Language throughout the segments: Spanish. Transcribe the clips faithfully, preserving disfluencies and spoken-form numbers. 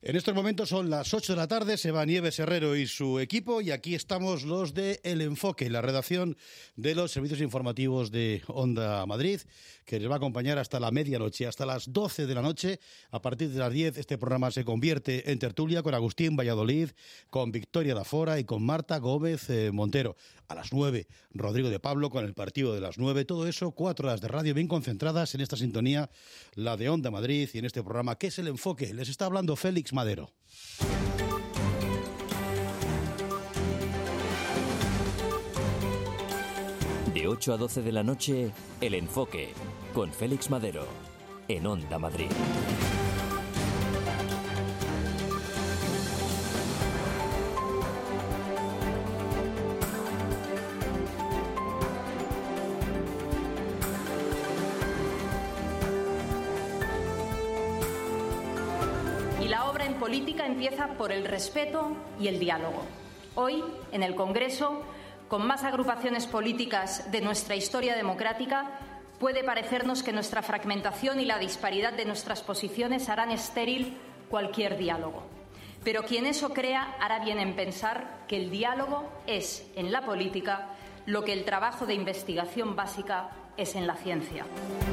En estos momentos son las ocho de la tarde, se va Nieves Herrero y su equipo y aquí estamos los de El Enfoque, la redacción de los servicios informativos de Onda Madrid, que les va a acompañar hasta la medianoche, hasta las doce de la noche. A partir de las diez este programa se convierte en tertulia con Agustín Valladolid, con Victoria Dafora y con Marta Gómez eh, Montero. A las nueve, Rodrigo de Pablo con el partido de las nueve. Todo eso, cuatro horas de radio bien concentradas en esta sintonía, la de Onda Madrid y en este programa que es El Enfoque. Les está hablando Félix Madero. De ocho a doce de la noche, El Enfoque, con Félix Madero, en Onda Madrid. Política empieza por el respeto y el diálogo. Hoy, en el Congreso, con más agrupaciones políticas de nuestra historia democrática, puede parecernos que nuestra fragmentación y la disparidad de nuestras posiciones harán estéril cualquier diálogo. Pero quien eso crea hará bien en pensar que el diálogo es, en la política, lo que el trabajo de investigación básica es en la ciencia.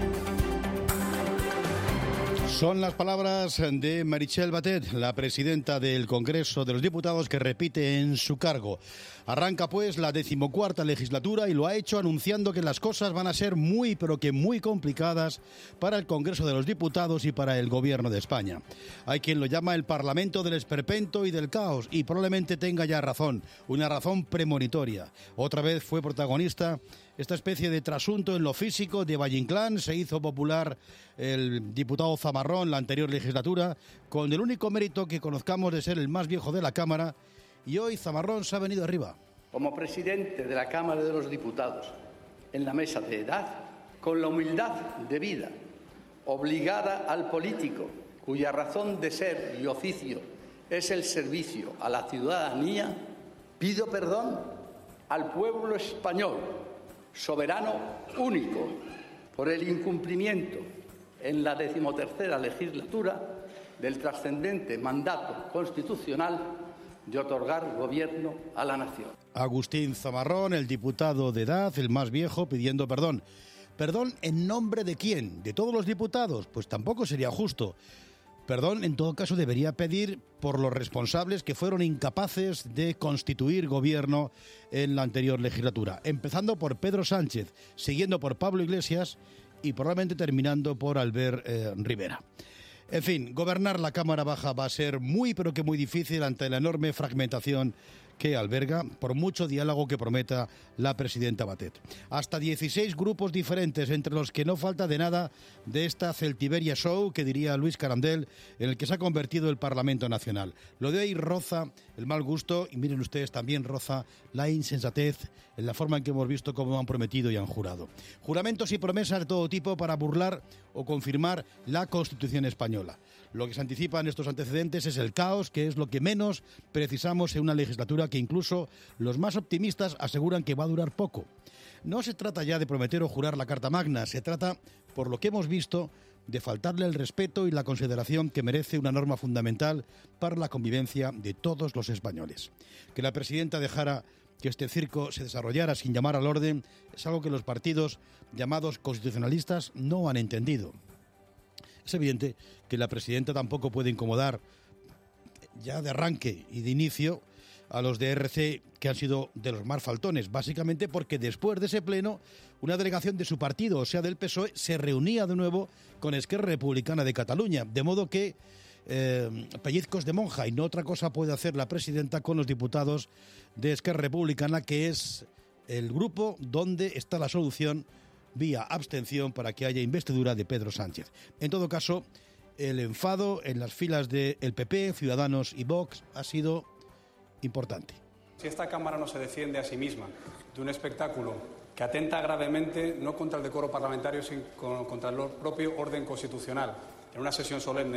Son las palabras de Meritxell Batet, la presidenta del Congreso de los Diputados, que repite en su cargo. Arranca pues la decimocuarta legislatura y lo ha hecho anunciando que las cosas van a ser muy, pero que muy complicadas para el Congreso de los Diputados y para el Gobierno de España. Hay quien lo llama el Parlamento del esperpento y del caos y probablemente tenga ya razón, una razón premonitoria. Otra vez fue protagonista esta especie de trasunto en lo físico de Valle Inclán. Se hizo popular el diputado Zamarrón la anterior legislatura, con el único mérito que conozcamos de ser el más viejo de la Cámara, y hoy Zamarrón se ha venido arriba. Como presidente de la Cámara de los Diputados, en la mesa de edad, con la humildad de vida, obligada al político, cuya razón de ser y oficio es el servicio a la ciudadanía, pido perdón al pueblo español, soberano único, por el incumplimiento en la decimotercera legislatura del trascendente mandato constitucional de otorgar gobierno a la nación. Agustín Zamarrón, el diputado de edad, el más viejo, pidiendo perdón. ¿Perdón en nombre de quién? ¿De todos los diputados? Pues tampoco sería justo. Perdón, en todo caso, debería pedir por los responsables que fueron incapaces de constituir gobierno en la anterior legislatura, empezando por Pedro Sánchez, siguiendo por Pablo Iglesias y probablemente terminando por Albert eh, Rivera. En fin, gobernar la Cámara Baja va a ser muy, pero que muy difícil ante la enorme fragmentación que alberga, por mucho diálogo que prometa la presidenta Batet. Hasta dieciséis grupos diferentes, entre los que no falta de nada de esta Celtiberia Show, que diría Luis Carandel, en el que se ha convertido el Parlamento Nacional. Lo de hoy roza el mal gusto, y miren ustedes, también roza la insensatez en la forma en que hemos visto cómo han prometido y han jurado. Juramentos y promesas de todo tipo para burlar o confirmar la Constitución española. Lo que se anticipa en estos antecedentes es el caos, que es lo que menos precisamos en una legislatura que incluso los más optimistas aseguran que va a durar poco. No se trata ya de prometer o jurar la Carta Magna, se trata, por lo que hemos visto, de faltarle el respeto y la consideración que merece una norma fundamental para la convivencia de todos los españoles. Que la presidenta dejara que este circo se desarrollara sin llamar al orden es algo que los partidos llamados constitucionalistas no han entendido. Es evidente que la presidenta tampoco puede incomodar ya de arranque y de inicio a los de R C, que han sido de los más faltones, básicamente porque después de ese pleno una delegación de su partido, o sea del P S O E, se reunía de nuevo con Esquerra Republicana de Cataluña, de modo que eh, pellizcos de monja y no otra cosa puede hacer la presidenta con los diputados de Esquerra Republicana, que es el grupo donde está la solución vía abstención para que haya investidura de Pedro Sánchez. En todo caso, el enfado en las filas del P P, Ciudadanos y Vox ha sido importante. Si esta Cámara no se defiende a sí misma de un espectáculo que atenta gravemente no contra el decoro parlamentario, sino contra el propio orden constitucional, en una sesión solemne,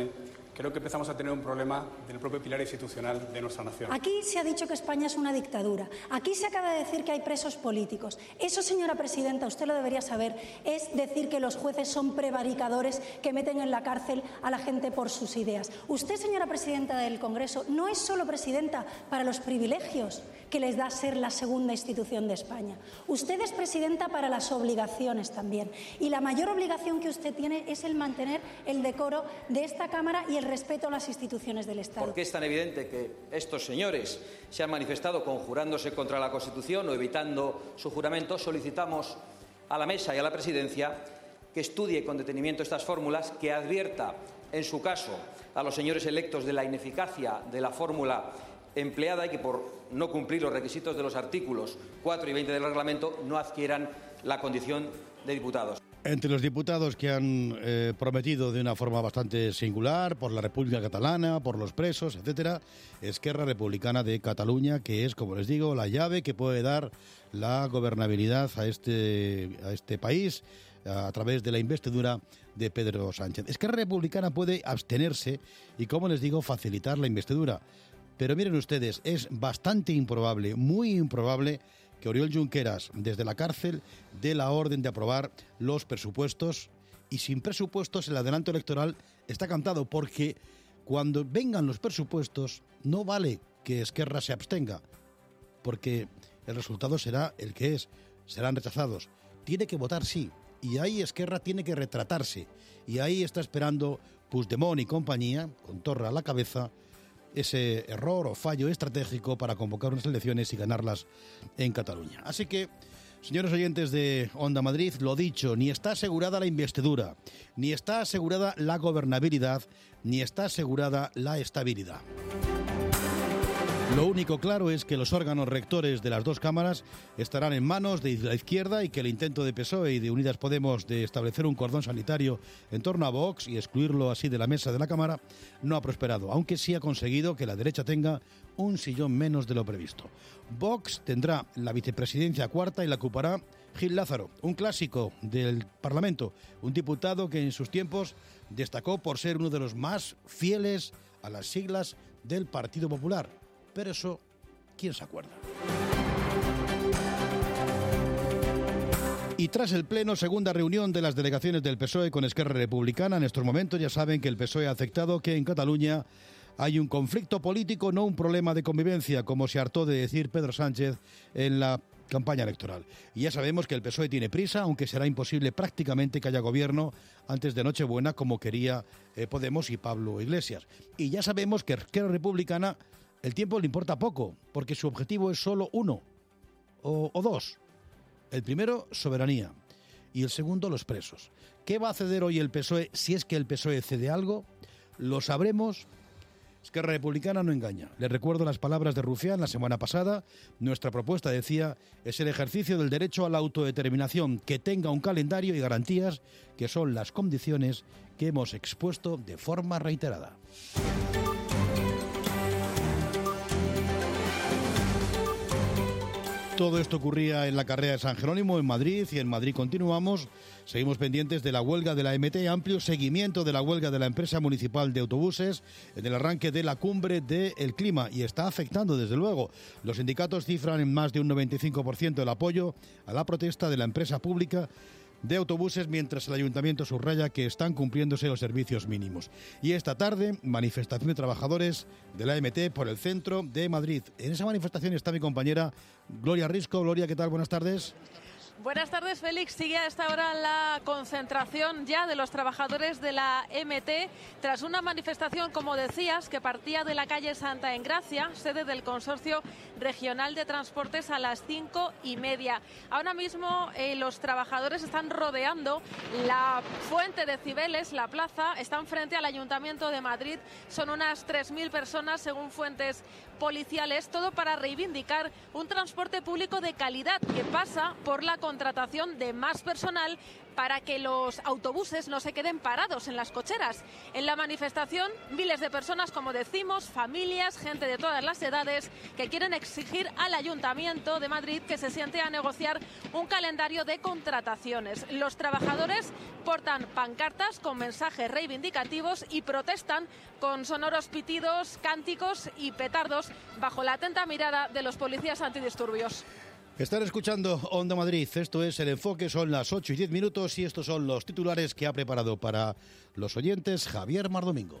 creo que empezamos a tener un problema del propio pilar institucional de nuestra nación. Aquí se ha dicho que España es una dictadura. Aquí se acaba de decir que hay presos políticos. Eso, señora presidenta, usted lo debería saber, es decir que los jueces son prevaricadores que meten en la cárcel a la gente por sus ideas. Usted, señora presidenta del Congreso, no es solo presidenta para los privilegios que les da ser la segunda institución de España. Usted es presidenta para las obligaciones también. Y la mayor obligación que usted tiene es el mantener el decoro de esta Cámara y el respeto a las instituciones del Estado. ¿Por qué es tan evidente que estos señores se han manifestado conjurándose contra la Constitución o evitando su juramento? Solicitamos a la Mesa y a la Presidencia que estudie con detenimiento estas fórmulas, que advierta, en su caso, a los señores electos de la ineficacia de la fórmula empleada y que, por no cumplir los requisitos de los artículos cuatro y veinte del reglamento, no adquieran la condición de diputados. Entre los diputados que han eh, prometido de una forma bastante singular por la República Catalana, por los presos, etcétera, Esquerra Republicana de Cataluña, que es, como les digo, la llave que puede dar la gobernabilidad a este, a este país a través de la investidura de Pedro Sánchez. Esquerra Republicana puede abstenerse y, como les digo, facilitar la investidura. Pero miren ustedes, es bastante improbable, muy improbable, que Oriol Junqueras, desde la cárcel, dé la orden de aprobar los presupuestos, y sin presupuestos el adelanto electoral está cantado, porque cuando vengan los presupuestos no vale que Esquerra se abstenga, porque el resultado será el que es, serán rechazados. Tiene que votar sí, y ahí Esquerra tiene que retratarse, y ahí está esperando Puigdemont y compañía, con Torra a la cabeza, ese error o fallo estratégico para convocar unas elecciones y ganarlas en Cataluña. Así que, señores oyentes de Onda Madrid, lo dicho, ni está asegurada la investidura, ni está asegurada la gobernabilidad, ni está asegurada la estabilidad. Lo único claro es que los órganos rectores de las dos cámaras estarán en manos de la izquierda y que el intento de P S O E y de Unidas Podemos de establecer un cordón sanitario en torno a Vox y excluirlo así de la mesa de la Cámara no ha prosperado, aunque sí ha conseguido que la derecha tenga un sillón menos de lo previsto. Vox tendrá la vicepresidencia cuarta y la ocupará Gil Lázaro, un clásico del Parlamento, un diputado que en sus tiempos destacó por ser uno de los más fieles a las siglas del Partido Popular. Pero eso, ¿quién se acuerda? Y tras el pleno, segunda reunión de las delegaciones del P S O E con Esquerra Republicana. En estos momentos ya saben que el P S O E ha aceptado que en Cataluña hay un conflicto político, no un problema de convivencia, como se hartó de decir Pedro Sánchez en la campaña electoral. Y ya sabemos que el P S O E tiene prisa, aunque será imposible prácticamente que haya gobierno antes de Nochebuena, como quería eh, Podemos y Pablo Iglesias. Y ya sabemos que Esquerra Republicana el tiempo le importa poco, porque su objetivo es solo uno, o, o dos. El primero, soberanía, y el segundo, los presos. ¿Qué va a ceder hoy el P S O E si es que el P S O E cede algo? Lo sabremos. Esquerra Republicana no engaña. Les recuerdo las palabras de Rufián la semana pasada. Nuestra propuesta, decía, es el ejercicio del derecho a la autodeterminación, que tenga un calendario y garantías, que son las condiciones que hemos expuesto de forma reiterada. Todo esto ocurría en la carrera de San Jerónimo, en Madrid, y en Madrid continuamos. Seguimos pendientes de la huelga de la M T, amplio seguimiento de la huelga de la empresa municipal de autobuses en el arranque de la cumbre del clima, y está afectando, desde luego. Los sindicatos cifran en más de un noventa y cinco por ciento el apoyo a la protesta de la empresa pública de autobuses, mientras el ayuntamiento subraya que están cumpliéndose los servicios mínimos. Y esta tarde, manifestación de trabajadores de la M T por el centro de Madrid. En esa manifestación está mi compañera Gloria Risco. Gloria, ¿qué tal? Buenas tardes. Buenas tardes, Félix. Sigue a esta hora la concentración ya de los trabajadores de la M T tras una manifestación, como decías, que partía de la calle Santa Engracia, sede del Consorcio Regional de Transportes, a las cinco y media. Ahora mismo eh, los trabajadores están rodeando la fuente de Cibeles, la plaza, están frente al Ayuntamiento de Madrid. Son unas tres mil personas, según fuentes policiales, todo para reivindicar un transporte público de calidad que pasa por la concentración contratación de más personal para que los autobuses no se queden parados en las cocheras. En la manifestación, miles de personas, como decimos, familias, gente de todas las edades, que quieren exigir al Ayuntamiento de Madrid que se siente a negociar un calendario de contrataciones. Los trabajadores portan pancartas con mensajes reivindicativos y protestan con sonoros pitidos, cánticos y petardos bajo la atenta mirada de los policías antidisturbios. Están escuchando Onda Madrid, esto es El Enfoque, son las ocho y diez minutos y estos son los titulares que ha preparado para los oyentes Javier Mardomingo.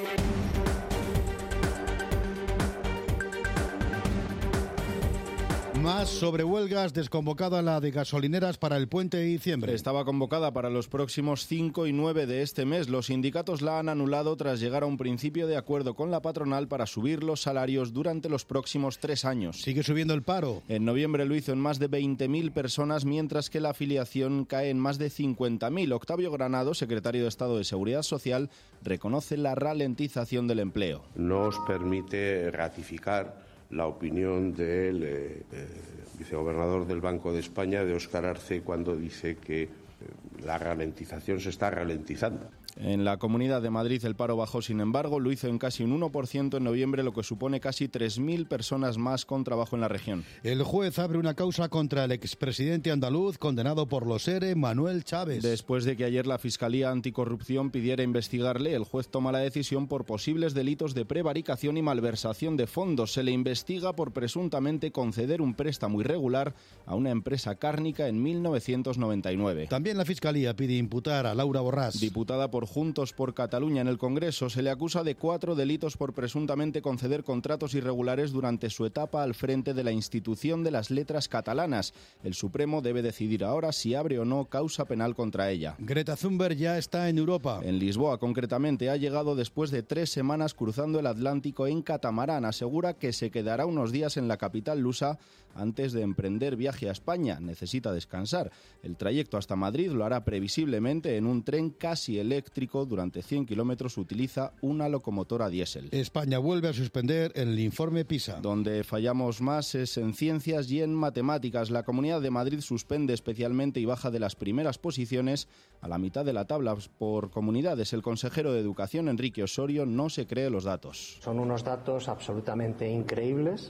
Más sobre huelgas, desconvocada la de gasolineras para el puente de diciembre. Estaba convocada para los próximos cinco y nueve de este mes. Los sindicatos la han anulado tras llegar a un principio de acuerdo con la patronal para subir los salarios durante los próximos tres años. Sigue subiendo el paro. En noviembre lo hizo en más de veinte mil personas, mientras que la afiliación cae en más de cincuenta mil. Octavio Granado, secretario de Estado de Seguridad Social, reconoce la ralentización del empleo. Nos permite ratificar la opinión del eh, eh, vicegobernador del Banco de España, de Óscar Arce, cuando dice que eh, la ralentización se está ralentizando. En la Comunidad de Madrid el paro bajó, sin embargo, lo hizo en casi un uno por ciento en noviembre, lo que supone casi tres mil personas más con trabajo en la región. El juez abre una causa contra el expresidente andaluz condenado por los E R E, Manuel Chávez. Después de que ayer la Fiscalía Anticorrupción pidiera investigarle, el juez toma la decisión por posibles delitos de prevaricación y malversación de fondos. Se le investiga por presuntamente conceder un préstamo irregular a una empresa cárnica en mil novecientos noventa y nueve. También la Fiscalía pide imputar a Laura Borràs, diputada por Juntos por Cataluña en el Congreso. Se le acusa de cuatro delitos por presuntamente conceder contratos irregulares durante su etapa al frente de la institución de las letras catalanas. El Supremo debe decidir ahora si abre o no causa penal contra ella. Greta Thunberg ya está en Europa. En Lisboa, concretamente, ha llegado después de tres semanas cruzando el Atlántico en catamarán. Asegura que se quedará unos días en la capital lusa antes de emprender viaje a España. Necesita descansar. El trayecto hasta Madrid lo hará previsiblemente en un tren casi eléctrico. Durante cien kilómetros utiliza una locomotora diésel. España vuelve a suspender el informe PISA. Donde fallamos más es en ciencias y en matemáticas. La Comunidad de Madrid suspende especialmente y baja de las primeras posiciones a la mitad de la tabla por comunidades. El consejero de Educación, Enrique Osorio, no se cree los datos. Son unos datos absolutamente increíbles.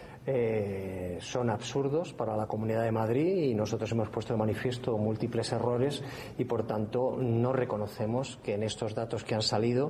Eh, son absurdos para la Comunidad de Madrid y nosotros hemos puesto de manifiesto múltiples errores y por tanto no reconocemos que en estos datos que han salido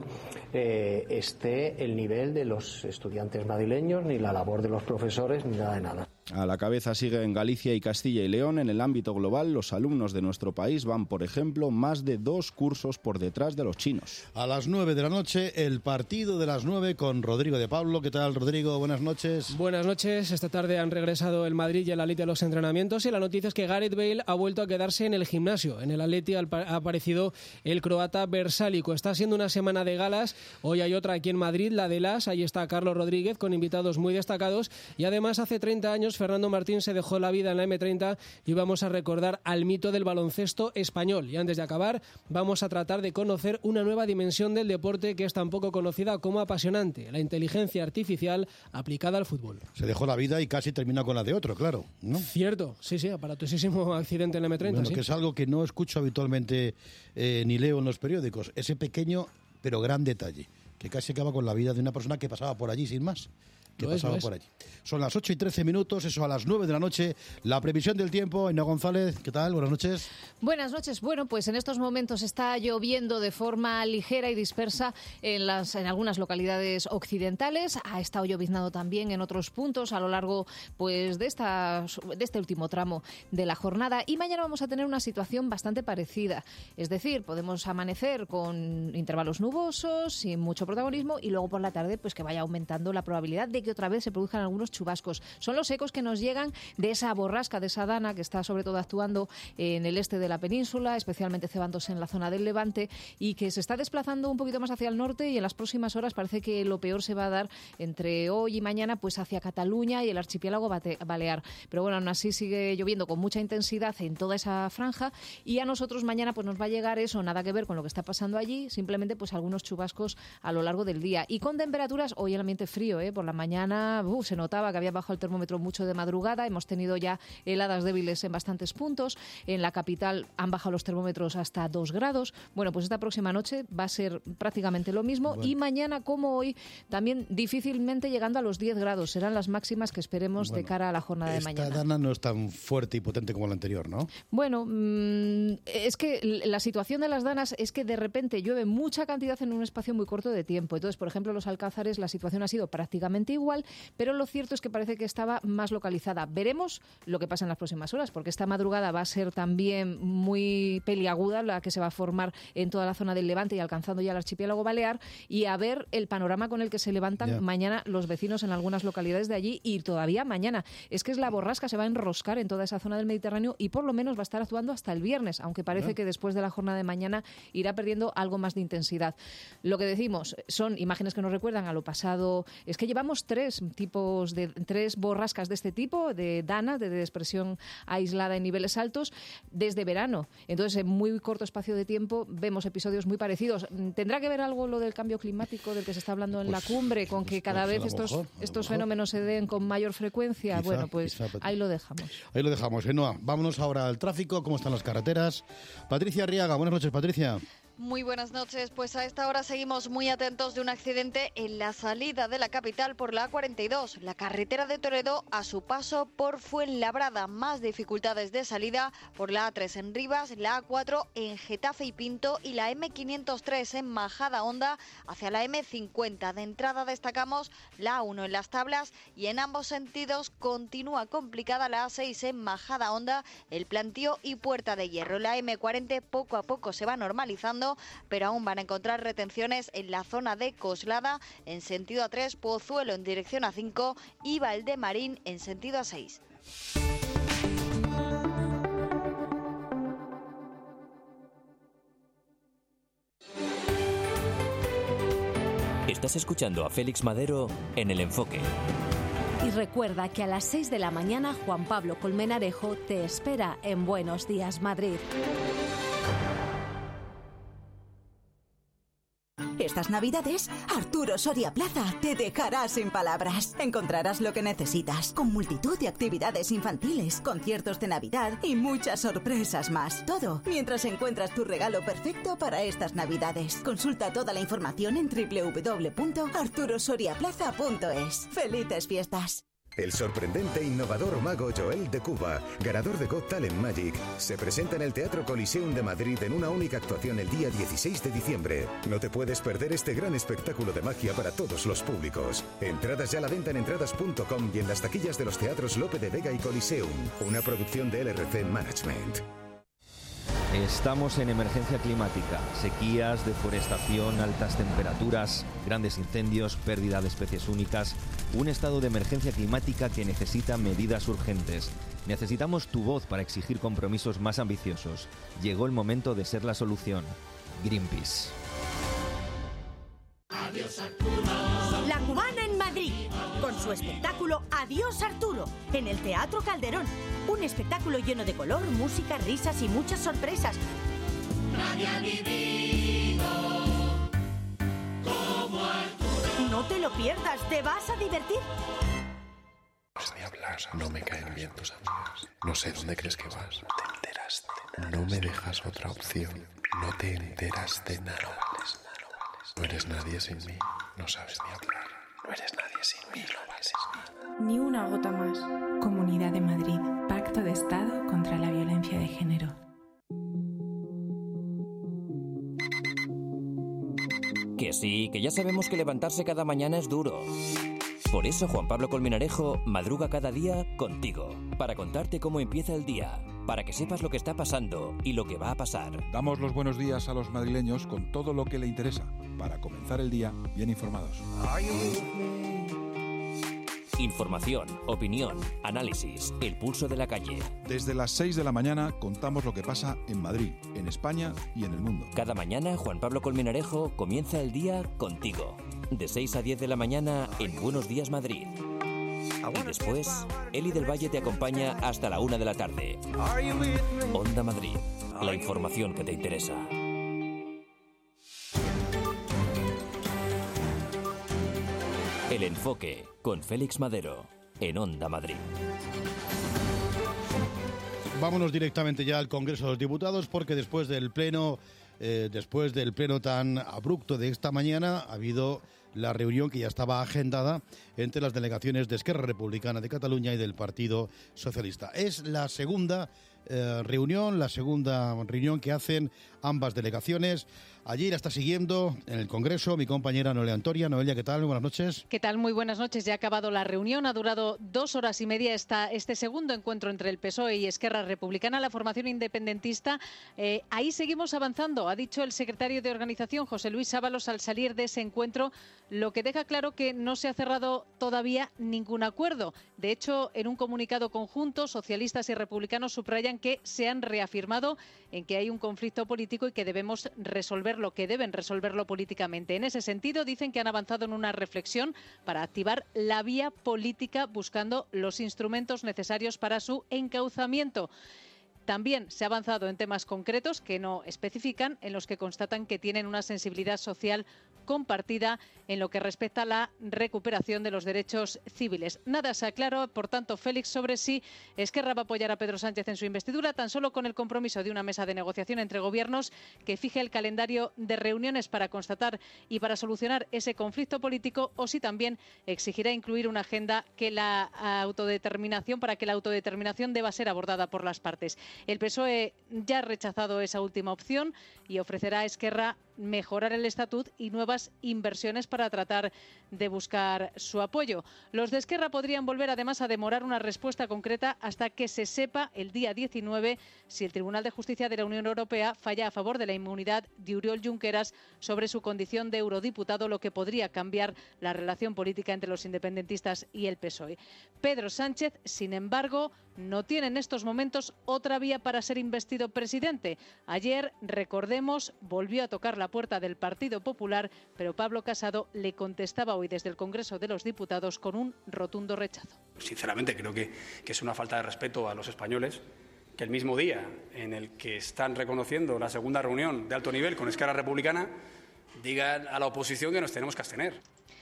eh, esté el nivel de los estudiantes madrileños, ni la labor de los profesores, ni nada de nada. A la cabeza sigue en Galicia y Castilla y León. En el ámbito global, los alumnos de nuestro país van, por ejemplo, más de dos cursos por detrás de los chinos. A las nueve de la noche, el partido de las nueve con Rodrigo de Pablo. ¿Qué tal, Rodrigo? Buenas noches. Buenas noches. Esta tarde han regresado el Madrid y el Atleti a los entrenamientos y la noticia es que Gareth Bale ha vuelto a quedarse en el gimnasio. En el Atleti ha aparecido el croata Versálico. Está siendo una semana de galas. Hoy hay otra aquí en Madrid, la de Las. Ahí está Carlos Rodríguez con invitados muy destacados y además hace treinta años Fernando Martín se dejó la vida en la eme treinta y vamos a recordar al mito del baloncesto español. Y antes de acabar, vamos a tratar de conocer una nueva dimensión del deporte que es tan poco conocida como apasionante, la inteligencia artificial aplicada al fútbol. Se dejó la vida y casi termina con la de otro, claro, ¿no? Cierto, sí, sí, aparatosísimo accidente en la eme treinta. Bueno, sí. Que es algo que no escucho habitualmente eh, ni leo en los periódicos. Ese pequeño pero gran detalle, que casi acaba con la vida de una persona que pasaba por allí sin más. que pasaba por allí. Son las ocho y trece minutos, eso a las nueve de la noche. La previsión del tiempo, Ainhoa González, ¿qué tal? Buenas noches. Buenas noches. Bueno, pues en estos momentos está lloviendo de forma ligera y dispersa en, las, en algunas localidades occidentales. Ha estado lloviznado también en otros puntos a lo largo pues, de, esta, de este último tramo de la jornada. Y mañana vamos a tener una situación bastante parecida. Es decir, podemos amanecer con intervalos nubosos, sin mucho protagonismo, y luego por la tarde pues que vaya aumentando la probabilidad de que otra vez se produzcan algunos chubascos. Son los ecos que nos llegan de esa borrasca, de esa dana que está sobre todo actuando en el este de la península, especialmente cebándose en la zona del Levante, y que se está desplazando un poquito más hacia el norte, y en las próximas horas parece que lo peor se va a dar entre hoy y mañana pues hacia Cataluña y el archipiélago balear. Pero bueno, aún así sigue lloviendo con mucha intensidad en toda esa franja, y a nosotros mañana pues nos va a llegar eso, nada que ver con lo que está pasando allí, simplemente pues algunos chubascos a lo largo del día, y con temperaturas, hoy el ambiente frío, ¿eh? Por la mañana mañana uh, se notaba que había bajado el termómetro mucho de madrugada. Hemos tenido ya heladas débiles en bastantes puntos. En la capital han bajado los termómetros hasta dos grados. Bueno, pues esta próxima noche va a ser prácticamente lo mismo. Bueno. Y mañana, como hoy, también difícilmente llegando a los diez grados. Serán las máximas que esperemos bueno, de cara a la jornada de mañana. Esta dana no es tan fuerte y potente como la anterior, ¿no? Bueno, mmm, es que la situación de las danas es que de repente llueve mucha cantidad en un espacio muy corto de tiempo. Entonces, por ejemplo, los Alcázares, la situación ha sido prácticamente igual, pero lo cierto es que parece que estaba más localizada. Veremos lo que pasa en las próximas horas, porque esta madrugada va a ser también muy peliaguda la que se va a formar en toda la zona del Levante y alcanzando ya el archipiélago balear, y a ver el panorama con el que se levantan yeah. mañana los vecinos en algunas localidades de allí, y todavía mañana. Es que es la borrasca, se va a enroscar en toda esa zona del Mediterráneo y por lo menos va a estar actuando hasta el viernes, aunque parece yeah. que después de la jornada de mañana irá perdiendo algo más de intensidad. Lo que decimos son imágenes que nos recuerdan a lo pasado. Es que llevamos tres tipos de tres borrascas de este tipo, de dana, de depresión aislada en niveles altos, desde verano. Entonces, en muy corto espacio de tiempo vemos episodios muy parecidos. ¿Tendrá que ver algo lo del cambio climático del que se está hablando en pues, la cumbre, con que cada pues, vez estos, mejor, estos fenómenos se den con mayor frecuencia? Quizá, bueno, pues quizá, ahí lo dejamos. Ahí lo dejamos. Enoa, vámonos ahora al tráfico. ¿Cómo están las carreteras? Patricia Arriaga, buenas noches, Patricia. Muy buenas noches. Pues a esta hora seguimos muy atentos de un accidente en la salida de la capital por la A cuarenta y dos, la carretera de Toledo a su paso por Fuenlabrada. Más dificultades de salida por la A tres en Rivas, la A cuatro en Getafe y Pinto y la eme quinientos tres en Majadahonda hacia la eme cincuenta. De entrada destacamos la A uno en Las Tablas y en ambos sentidos continúa complicada la A seis en Majadahonda, El Plantío y Puerta de Hierro. La eme cuarenta poco a poco se va normalizando, pero aún van a encontrar retenciones en la zona de Coslada en sentido A tres, Pozuelo en dirección A cinco y Valdemarín en sentido A seis. Estás escuchando a Félix Madero en El Enfoque. Y recuerda que a las seis de la mañana Juan Pablo Colmenarejo te espera en Buenos Días, Madrid. Estas Navidades, Arturo Soria Plaza te dejará sin palabras. Encontrarás lo que necesitas, con multitud de actividades infantiles, conciertos de Navidad y muchas sorpresas más. Todo mientras encuentras tu regalo perfecto para estas Navidades. Consulta toda la información en doble u doble u doble u punto arturo soria plaza punto es. ¡Felices fiestas! El sorprendente e innovador mago Joel de Cuba, ganador de Got Talent Magic, se presenta en el Teatro Coliseum de Madrid en una única actuación el día dieciséis de diciembre. No te puedes perder este gran espectáculo de magia para todos los públicos. Entradas ya a la venta en entradas punto com y en las taquillas de los teatros Lope de Vega y Coliseum, una producción de L R C Management. Estamos en emergencia climática, sequías, deforestación, altas temperaturas, grandes incendios, pérdida de especies únicas, un estado de emergencia climática que necesita medidas urgentes. Necesitamos tu voz para exigir compromisos más ambiciosos. Llegó el momento de ser la solución. Greenpeace. Adiós, Arturo. La Cubana en Madrid, con su espectáculo Adiós, Arturo, en el Teatro Calderón. Un espectáculo lleno de color, música, risas y muchas sorpresas. Nadie ha vivido como Arturo. No te lo pierdas, te vas a divertir. Ni hablar, no me caen bien tus amigas. No sé dónde crees que vas. Te enteras de nada. No me dejas otra opción. No te enteras de nada. No eres nadie sin mí. No sabes ni hablar. No eres nadie sin mí. Lo vales nada. Ni una gota más. Comunidad de Madrid. Pacto de Estado contra la violencia de género. Que sí, que ya sabemos que levantarse cada mañana es duro. Por eso Juan Pablo Colmenarejo madruga cada día contigo, para contarte cómo empieza el día, para que sepas lo que está pasando y lo que va a pasar. Damos los buenos días a los madrileños con todo lo que le interesa, para comenzar el día bien informados. Información, opinión, análisis, el pulso de la calle. Desde las seis de la mañana contamos lo que pasa en Madrid, en España y en el mundo. Cada mañana Juan Pablo Colmenarejo comienza el día contigo. De seis a diez de la mañana en Buenos Días Madrid. Y después, Eli del Valle te acompaña hasta la una de la tarde. Onda Madrid, la información que te interesa. El Enfoque, con Félix Madero, en Onda Madrid. Vámonos directamente ya al Congreso de los Diputados, porque después del pleno, eh, después del pleno tan abrupto de esta mañana, ha habido la reunión que ya estaba agendada entre las delegaciones de Esquerra Republicana de Cataluña y del Partido Socialista. Es la segunda eh, reunión, la segunda reunión que hacen ambas delegaciones. Allí la está siguiendo en el Congreso mi compañera Noelia Antoria. Noelia, ¿qué tal? Muy buenas noches. ¿Qué tal? Muy buenas noches. Ya ha acabado la reunión. Ha durado dos horas y media esta, este segundo encuentro entre el P S O E y Esquerra Republicana, la formación independentista. Eh, ahí seguimos avanzando, ha dicho el secretario de Organización, José Luis Ábalos, al salir de ese encuentro, lo que deja claro que no se ha cerrado todavía ningún acuerdo. De hecho, en un comunicado conjunto, socialistas y republicanos subrayan que se han reafirmado en que hay un conflicto político y que debemos resolver lo que deben resolverlo políticamente. En ese sentido, dicen que han avanzado en una reflexión para activar la vía política buscando los instrumentos necesarios para su encauzamiento. También se ha avanzado en temas concretos que no especifican, en los que constatan que tienen una sensibilidad social compartida en lo que respecta a la recuperación de los derechos civiles. Nada se aclaró, por tanto, Félix, sobre si Esquerra va a apoyar a Pedro Sánchez en su investidura, tan solo con el compromiso de una mesa de negociación entre gobiernos que fije el calendario de reuniones para constatar y para solucionar ese conflicto político, o si también exigirá incluir una agenda que la autodeterminación, para que la autodeterminación deba ser abordada por las partes. El P S O E ya ha rechazado esa última opción y ofrecerá a Esquerra mejorar el estatut y nuevas inversiones para tratar de buscar su apoyo. Los de Esquerra podrían volver además a demorar una respuesta concreta hasta que se sepa el día diecinueve si el Tribunal de Justicia de la Unión Europea falla a favor de la inmunidad de Oriol Junqueras sobre su condición de eurodiputado, lo que podría cambiar la relación política entre los independentistas y el P S O E. Pedro Sánchez, sin embargo, no tiene en estos momentos otra vía para ser investido presidente. Ayer, recordemos, volvió a tocar la puerta del Partido Popular, pero Pablo Casado le contestaba hoy desde el Congreso de los Diputados con un rotundo rechazo. Sinceramente, creo que, que es una falta de respeto a los españoles que el mismo día en el que están reconociendo la segunda reunión de alto nivel con Esquerra Republicana digan a la oposición que nos tenemos que abstener.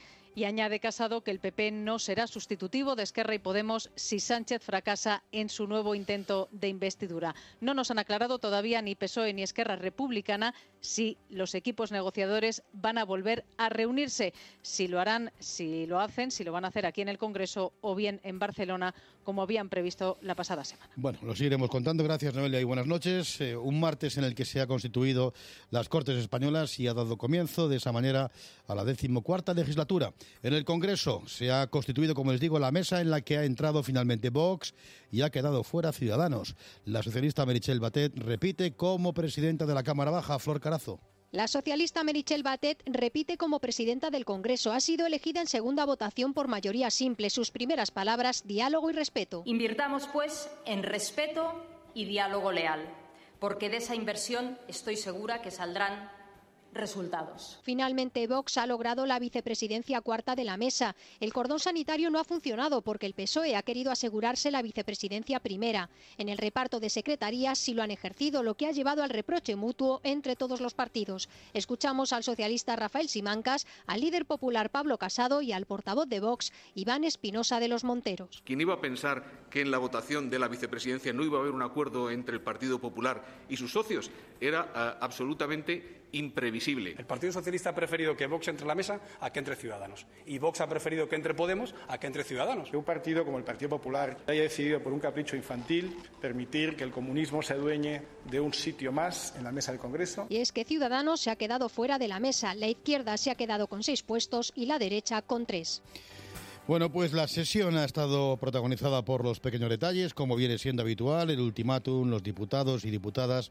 Y añade Casado que el P P no será sustitutivo de Esquerra y Podemos si Sánchez fracasa en su nuevo intento de investidura. No nos han aclarado todavía ni P S O E ni Esquerra Republicana si los equipos negociadores van a volver a reunirse, si lo harán, si lo hacen, si lo van a hacer aquí en el Congreso o bien en Barcelona, como habían previsto la pasada semana. Bueno, lo seguiremos contando. Gracias, Noelia, y buenas noches. Eh, un martes en el que se ha constituido las Cortes Españolas y ha dado comienzo de esa manera a la decimocuarta legislatura. En el Congreso se ha constituido, como les digo, la mesa en la que ha entrado finalmente Vox y ha quedado fuera Ciudadanos. La socialista Meritxell Batet repite como presidenta de la Cámara Baja. Flor Carazo. La socialista Meritxell Batet repite como presidenta del Congreso. Ha sido elegida en segunda votación por mayoría simple. Sus primeras palabras: diálogo y respeto. Invirtamos, pues, en respeto y diálogo leal, porque de esa inversión estoy segura que saldrán resultados. Finalmente, Vox ha logrado la vicepresidencia cuarta de la mesa. El cordón sanitario no ha funcionado porque el P S O E ha querido asegurarse la vicepresidencia primera. En el reparto de secretarías sí lo han ejercido, lo que ha llevado al reproche mutuo entre todos los partidos. Escuchamos al socialista Rafael Simancas, al líder popular Pablo Casado y al portavoz de Vox, Iván Espinosa de los Monteros. ¿Quién iba a pensar que en la votación de la vicepresidencia no iba a haber un acuerdo entre el Partido Popular y sus socios? Era uh, absolutamente imprevisible. El Partido Socialista ha preferido que Vox entre en la mesa a que entre Ciudadanos. Y Vox ha preferido que entre Podemos a que entre Ciudadanos. Que un partido como el Partido Popular haya decidido por un capricho infantil permitir que el comunismo se adueñe de un sitio más en la mesa del Congreso. Y es que Ciudadanos se ha quedado fuera de la mesa. La izquierda se ha quedado con seis puestos y la derecha con tres. Bueno, pues la sesión ha estado protagonizada por los pequeños detalles, como viene siendo habitual, el ultimátum, los diputados y diputadas,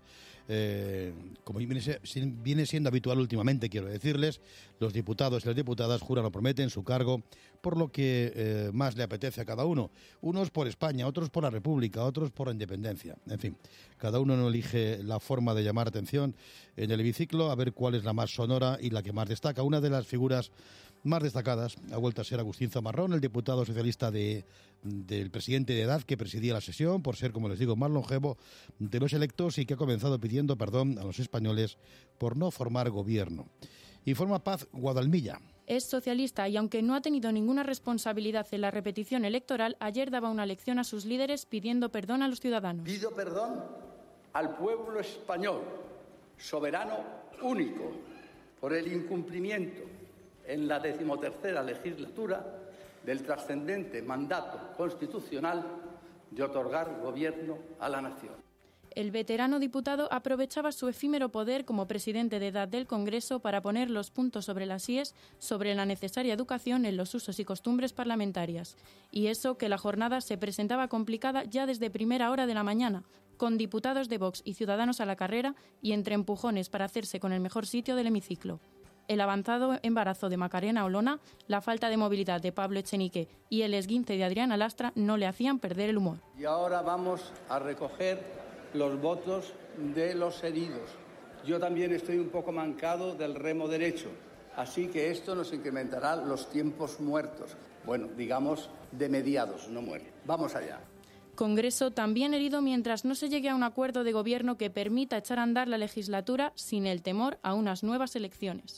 eh, como viene, viene siendo habitual últimamente, quiero decirles, los diputados y las diputadas juran o prometen su cargo por lo que eh, más le apetece a cada uno. Unos por España, otros por la República, otros por la independencia. En fin, cada uno no elige la forma de llamar atención en el hemiciclo, a ver cuál es la más sonora y la que más destaca. Una de las figuras más destacadas ha vuelto a ser Agustín Zamarrón, el diputado socialista de, del presidente de edad que presidía la sesión, por ser, como les digo, más longevo de los electos y que ha comenzado pidiendo perdón a los españoles por no formar gobierno. Informa Paz Guadalmilla. Es socialista y aunque no ha tenido ninguna responsabilidad en la repetición electoral, ayer daba una lección a sus líderes pidiendo perdón a los ciudadanos. Pido perdón al pueblo español, soberano único, por el incumplimiento en la decimotercera legislatura del trascendente mandato constitucional de otorgar gobierno a la nación. El veterano diputado aprovechaba su efímero poder como presidente de edad del Congreso para poner los puntos sobre las íes sobre la necesaria educación en los usos y costumbres parlamentarias. Y eso que la jornada se presentaba complicada ya desde primera hora de la mañana, con diputados de Vox y Ciudadanos a la carrera y entre empujones para hacerse con el mejor sitio del hemiciclo. El avanzado embarazo de Macarena Olona, la falta de movilidad de Pablo Echenique y el esguince de Adriana Lastra no le hacían perder el humor. Y ahora vamos a recoger los votos de los heridos. Yo también estoy un poco mancado del remo derecho, así que esto nos incrementará los tiempos muertos. Bueno, digamos de mediados, no muere. Vamos allá. Congreso también herido mientras no se llegue a un acuerdo de gobierno que permita echar a andar la legislatura sin el temor a unas nuevas elecciones.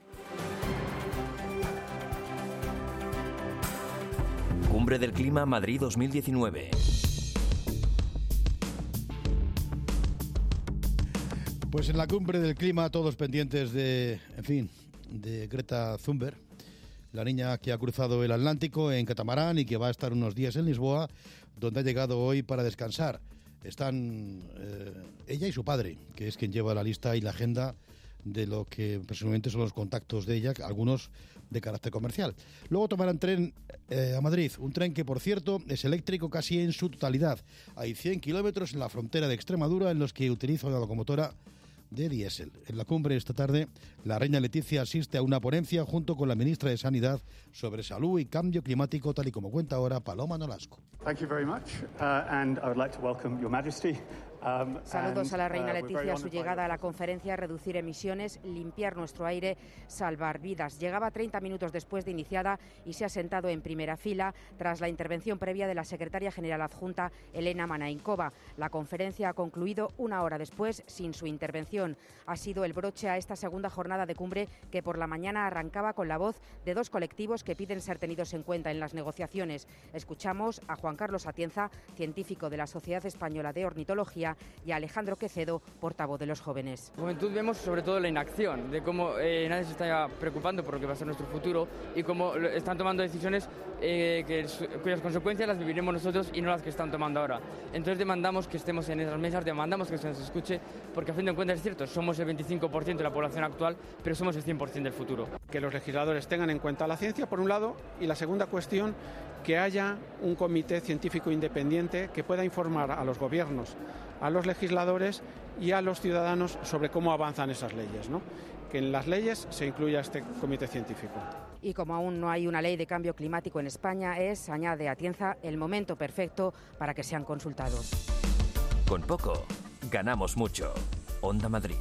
Cumbre del Clima Madrid dos mil diecinueve. Pues en la cumbre del clima todos pendientes de, en fin, de Greta Thunberg, la niña que ha cruzado el Atlántico en catamarán y que va a estar unos días en Lisboa, donde ha llegado hoy para descansar. Están eh, ella y su padre, que es quien lleva la lista y la agenda de lo que personalmente son los contactos de ella, algunos de carácter comercial. Luego tomarán tren eh, a Madrid, un tren que, por cierto, es eléctrico casi en su totalidad. Hay cien kilómetros en la frontera de Extremadura en los que utiliza una locomotora de diésel. En la cumbre esta tarde, la reina Leticia asiste a una ponencia junto con la ministra de Sanidad sobre salud y cambio climático, tal y como cuenta ahora Paloma Nolasco. Thank you very much, uh, and I would like to welcome Your Majesty. Um, Saludos and, a la reina uh, Leticia a su llegada a la conferencia Reducir emisiones, limpiar nuestro aire, salvar vidas. Llegaba treinta minutos después de iniciada y se ha sentado en primera fila tras la intervención previa de la secretaria general adjunta Elena Manainkova. La conferencia ha concluido una hora después sin su intervención. Ha sido el broche a esta segunda jornada de cumbre que por la mañana arrancaba con la voz de dos colectivos que piden ser tenidos en cuenta en las negociaciones. Escuchamos a Juan Carlos Atienza, científico de la Sociedad Española de Ornitología, y a Alejandro Quecedo, portavoz de los jóvenes. En Juventud vemos sobre todo la inacción, de cómo eh, nadie se está preocupando por lo que va a ser nuestro futuro y cómo están tomando decisiones eh, que, cuyas consecuencias las viviremos nosotros y no las que están tomando ahora. Entonces demandamos que estemos en esas mesas, demandamos que se nos escuche, porque a fin de cuentas es cierto, somos el veinticinco por ciento de la población actual, pero somos el cien por ciento del futuro. Que los legisladores tengan en cuenta la ciencia, por un lado, y la segunda cuestión, que haya un comité científico independiente que pueda informar a los gobiernos, a los legisladores y a los ciudadanos sobre cómo avanzan esas leyes, ¿no? Que en las leyes se incluya este comité científico. Y como aún no hay una ley de cambio climático en España, es, añade Atienza, el momento perfecto para que sean consultados. Con poco, ganamos mucho. Onda Madrid.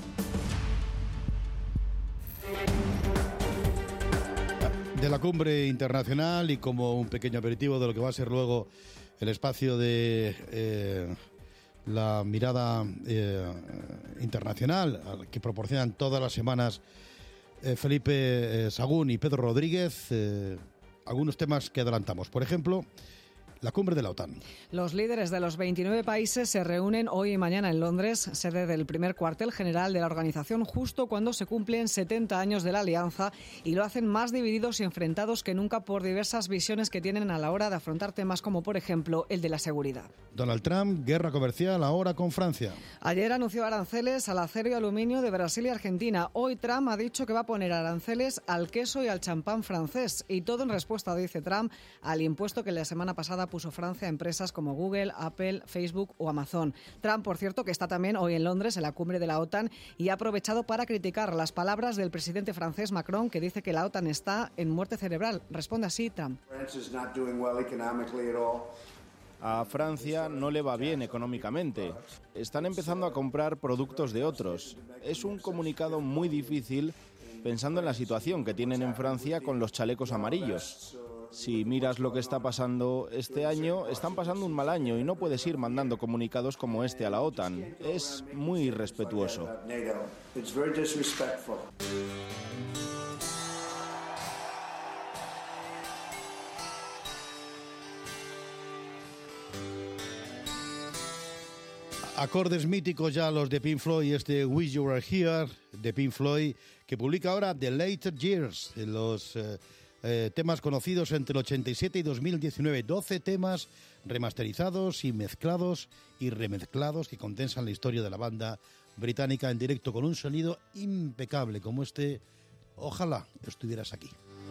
De la cumbre internacional y como un pequeño aperitivo de lo que va a ser luego el espacio de eh, la mirada eh, internacional que proporcionan todas las semanas eh, Felipe eh, Sagún y Pedro Rodríguez, eh, algunos temas que adelantamos. Por ejemplo, la cumbre de la OTAN. Los líderes de los veintinueve países se reúnen hoy y mañana en Londres, sede del primer cuartel general de la organización, justo cuando se cumplen setenta años de la alianza, y lo hacen más divididos y enfrentados que nunca por diversas visiones que tienen a la hora de afrontar temas como, por ejemplo, el de la seguridad. Donald Trump, guerra comercial ahora con Francia. Ayer anunció aranceles al acero y aluminio de Brasil y Argentina. Hoy Trump ha dicho que va a poner aranceles al queso y al champán francés. Y todo en respuesta, dice Trump, al impuesto que la semana pasada puso Francia a empresas como Google, Apple, Facebook o Amazon. Trump, por cierto, que está también hoy en Londres en la cumbre de la OTAN y ha aprovechado para criticar las palabras del presidente francés Macron, que dice que la OTAN está en muerte cerebral. Responde así Trump. A Francia no le va bien económicamente. Están empezando a comprar productos de otros. Es un comunicado muy difícil pensando en la situación que tienen en Francia con los chalecos amarillos. Si miras lo que está pasando este año, están pasando un mal año y no puedes ir mandando comunicados como este a la OTAN. Es muy irrespetuoso. Acordes míticos ya los de Pink Floyd, este Wish You Were Here de Pink Floyd, que publica ahora The Later Years, los eh, eh, temas conocidos entre el ochenta y siete y dos mil diecinueve, doce temas remasterizados y mezclados y remezclados que condensan la historia de la banda británica en directo con un sonido impecable como este. Ojalá estuvieras aquí.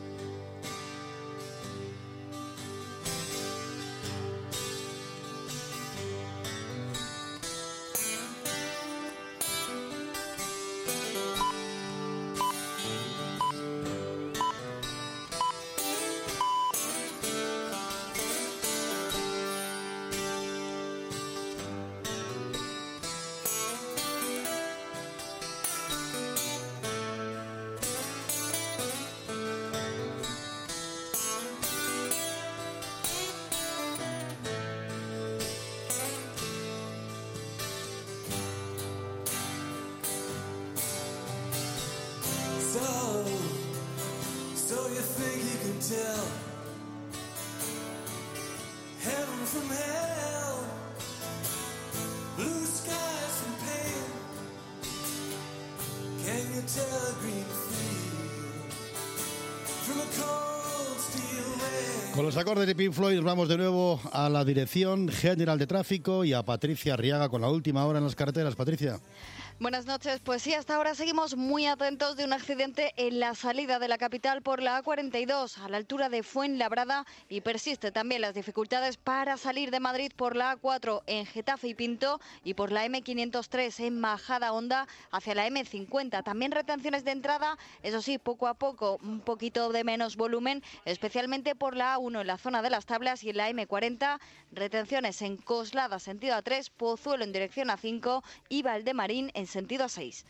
Con los acordes de Pink Floyd nos vamos de nuevo a la Dirección General de Tráfico y a Patricia Arriaga con la última hora en las carreteras. Patricia. Buenas noches. Pues sí, hasta ahora seguimos muy atentos de un accidente en la salida de la capital por la A cuarenta y dos, a la altura de Fuenlabrada, y persiste también las dificultades para salir de Madrid por la A cuatro en Getafe y Pinto y por la eme quinientos tres en Majadahonda hacia la eme cincuenta. También retenciones de entrada, eso sí, poco a poco, un poquito de menos volumen, especialmente por la A uno en la zona de las Tablas y en la eme cuarenta, retenciones en Coslada sentido A tres, Pozuelo en dirección A cinco y Valdemarín en sentido A seis.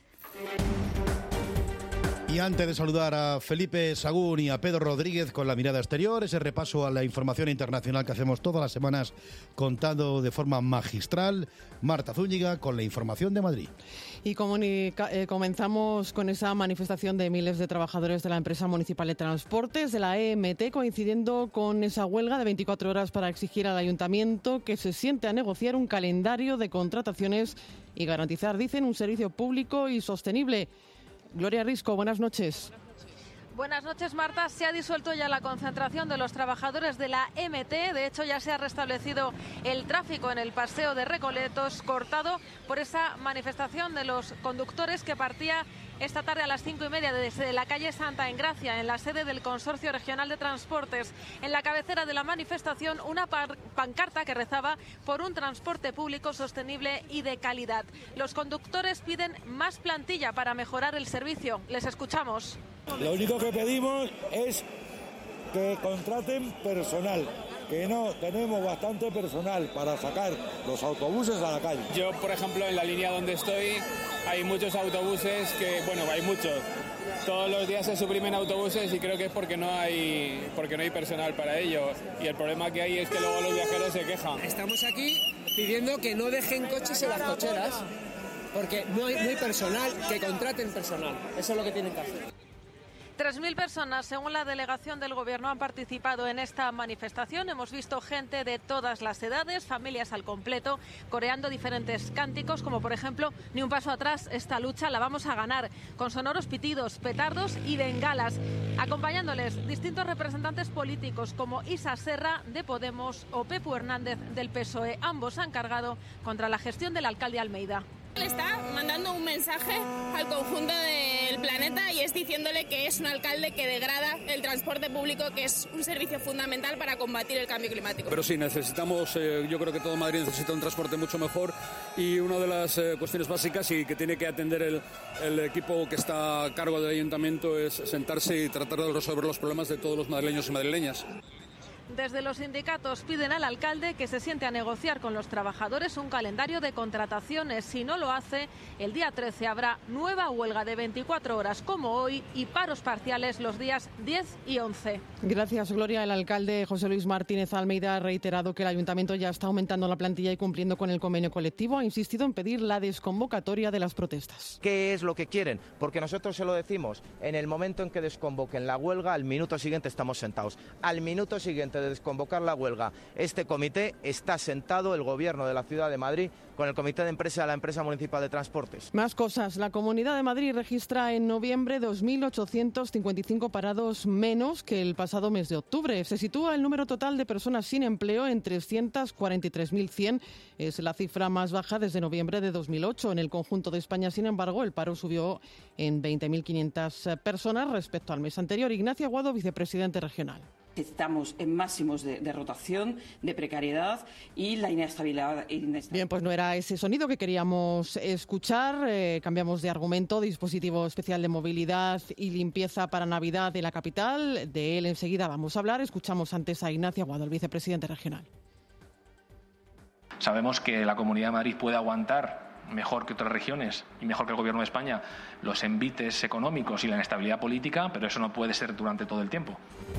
Y antes de saludar a Felipe Sagún y a Pedro Rodríguez con la mirada exterior, ese repaso a la información internacional que hacemos todas las semanas contando de forma magistral, Marta Zúñiga con la información de Madrid. Y comunica, eh, comenzamos con esa manifestación de miles de trabajadores de la empresa municipal de transportes, de la E M T, coincidiendo con esa huelga de veinticuatro horas para exigir al ayuntamiento que se siente a negociar un calendario de contrataciones y garantizar, dicen, un servicio público y sostenible. Gloria Risco, buenas noches. Buenas noches, Marta. Se ha disuelto ya la concentración de los trabajadores de la E M T. De hecho, ya se ha restablecido el tráfico en el paseo de Recoletos, cortado por esa manifestación de los conductores que partía esta tarde a las cinco y media desde la calle Santa Engracia, en la sede del Consorcio Regional de Transportes. En la cabecera de la manifestación, una pancarta que rezaba por un transporte público sostenible y de calidad. Los conductores piden más plantilla para mejorar el servicio. Les escuchamos. Lo único que pedimos es que contraten personal, que no tenemos bastante personal para sacar los autobuses a la calle. Yo, por ejemplo, en la línea donde estoy hay muchos autobuses que, bueno, hay muchos. Todos los días se suprimen autobuses y creo que es porque no hay porque no hay personal para ello. Y el problema que hay es que luego los viajeros se quejan. Estamos aquí pidiendo que no dejen coches en las cocheras porque no hay, no hay personal, que contraten personal. Eso es lo que tienen que hacer. tres mil personas, según la delegación del Gobierno, han participado en esta manifestación. Hemos visto gente de todas las edades, familias al completo, coreando diferentes cánticos, como por ejemplo, ni un paso atrás, esta lucha la vamos a ganar, con sonoros pitidos, petardos y bengalas. Acompañándoles distintos representantes políticos como Isa Serra de Podemos o Pepu Hernández del P S O E. Ambos han cargado contra la gestión del alcalde Almeida. Le está mandando un mensaje al conjunto del planeta y es diciéndole que es un alcalde que degrada el transporte público, que es un servicio fundamental para combatir el cambio climático. Pero sí, necesitamos, eh, yo creo que todo Madrid necesita un transporte mucho mejor y una de las eh, cuestiones básicas y que tiene que atender el, el equipo que está a cargo del ayuntamiento es sentarse y tratar de resolver los problemas de todos los madrileños y madrileñas. Desde los sindicatos piden al alcalde que se siente a negociar con los trabajadores un calendario de contrataciones. Si no lo hace, el día trece habrá nueva huelga de veinticuatro horas como hoy y paros parciales los días diez y once. Gracias, Gloria. El alcalde José Luis Martínez Almeida ha reiterado que el ayuntamiento ya está aumentando la plantilla y cumpliendo con el convenio colectivo. Ha insistido en pedir la desconvocatoria de las protestas. ¿Qué es lo que quieren? Porque nosotros se lo decimos. En el momento en que desconvoquen la huelga, al minuto siguiente estamos sentados. Al minuto siguiente antes de desconvocar la huelga, este comité, está sentado el Gobierno de la Ciudad de Madrid con el Comité de Empresa de la Empresa Municipal de Transportes. Más cosas. La Comunidad de Madrid registra en noviembre dos mil ochocientos cincuenta y cinco parados menos que el pasado mes de octubre. Se sitúa el número total de personas sin empleo en trescientos cuarenta y tres mil cien. Es la cifra más baja desde noviembre de dos mil ocho. En el conjunto de España, sin embargo, el paro subió en veinte mil quinientas personas respecto al mes anterior. Ignacio Aguado, vicepresidente regional. Estamos en máximos de, de rotación, de precariedad y la inestabilidad, inestabilidad. Bien, pues no era ese sonido que queríamos escuchar. Eh, cambiamos de argumento. Dispositivo especial de movilidad y limpieza para Navidad de la capital. De él enseguida vamos a hablar. Escuchamos antes a Ignacio Aguado, el vicepresidente regional. Sabemos que la Comunidad de Madrid puede aguantar mejor que otras regiones y mejor que el Gobierno de España los envites económicos y la inestabilidad política, pero eso no puede ser durante todo el tiempo.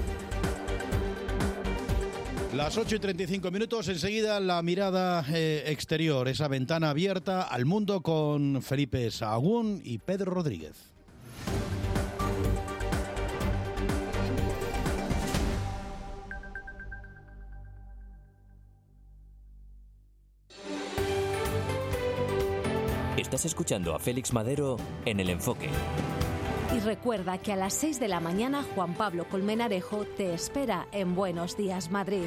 Las ocho y treinta y cinco minutos, enseguida la mirada eh, exterior, esa ventana abierta al mundo con Felipe Sahagún y Pedro Rodríguez. Estás escuchando a Félix Madero en El Enfoque. Y recuerda que a las seis de la mañana Juan Pablo Colmenarejo te espera en Buenos Días Madrid.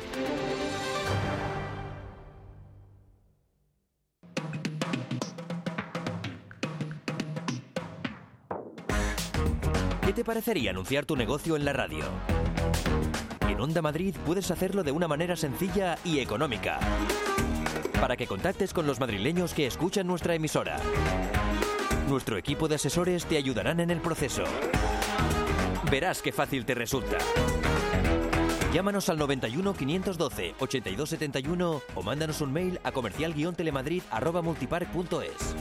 ¿Qué te parecería anunciar tu negocio en la radio? En Onda Madrid puedes hacerlo de una manera sencilla y económica, para que contactes con los madrileños que escuchan nuestra emisora. Nuestro equipo de asesores te ayudarán en el proceso. Verás qué fácil te resulta. Llámanos al noventa y uno, quinientos doce, ochenta y dos setenta y uno o mándanos un mail a comercial guion telemadrid arroba multipark punto es.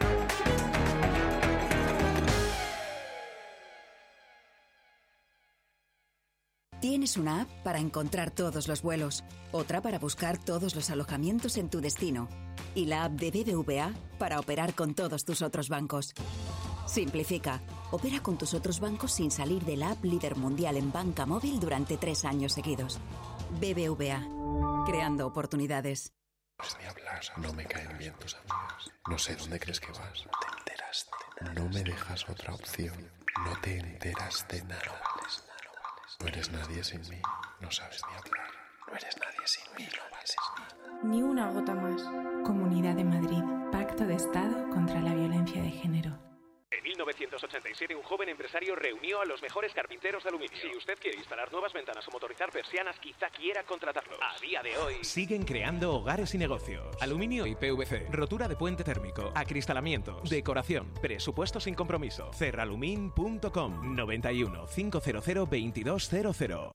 Tienes una app para encontrar todos los vuelos, otra para buscar todos los alojamientos en tu destino y la app de B B V A para operar con todos tus otros bancos. Simplifica. Opera con tus otros bancos sin salir de la app líder mundial en banca móvil durante tres años seguidos. B B V A. Creando oportunidades. Ni hablar, no me caen bien tus amigas. No sé dónde crees que vas. No te enteraste. No me dejas otra opción. No te enteras de nada. No eres nadie sin mí, no sabes ni hablar. No eres nadie sin mí, no vales nada. Ni una gota más. Comunidad de Madrid. Pacto de Estado contra la violencia de género. En mil novecientos ochenta y siete, un joven empresario reunió a los mejores carpinteros de aluminio. Si usted quiere instalar nuevas ventanas o motorizar persianas, quizá quiera contratarlos. A día de hoy... Siguen creando hogares y negocios. Aluminio y P V C. Rotura de puente térmico. Acristalamientos. Decoración. Presupuesto sin compromiso. Cerralumin punto com. noventa y uno, quinientos, veintidós cero cero.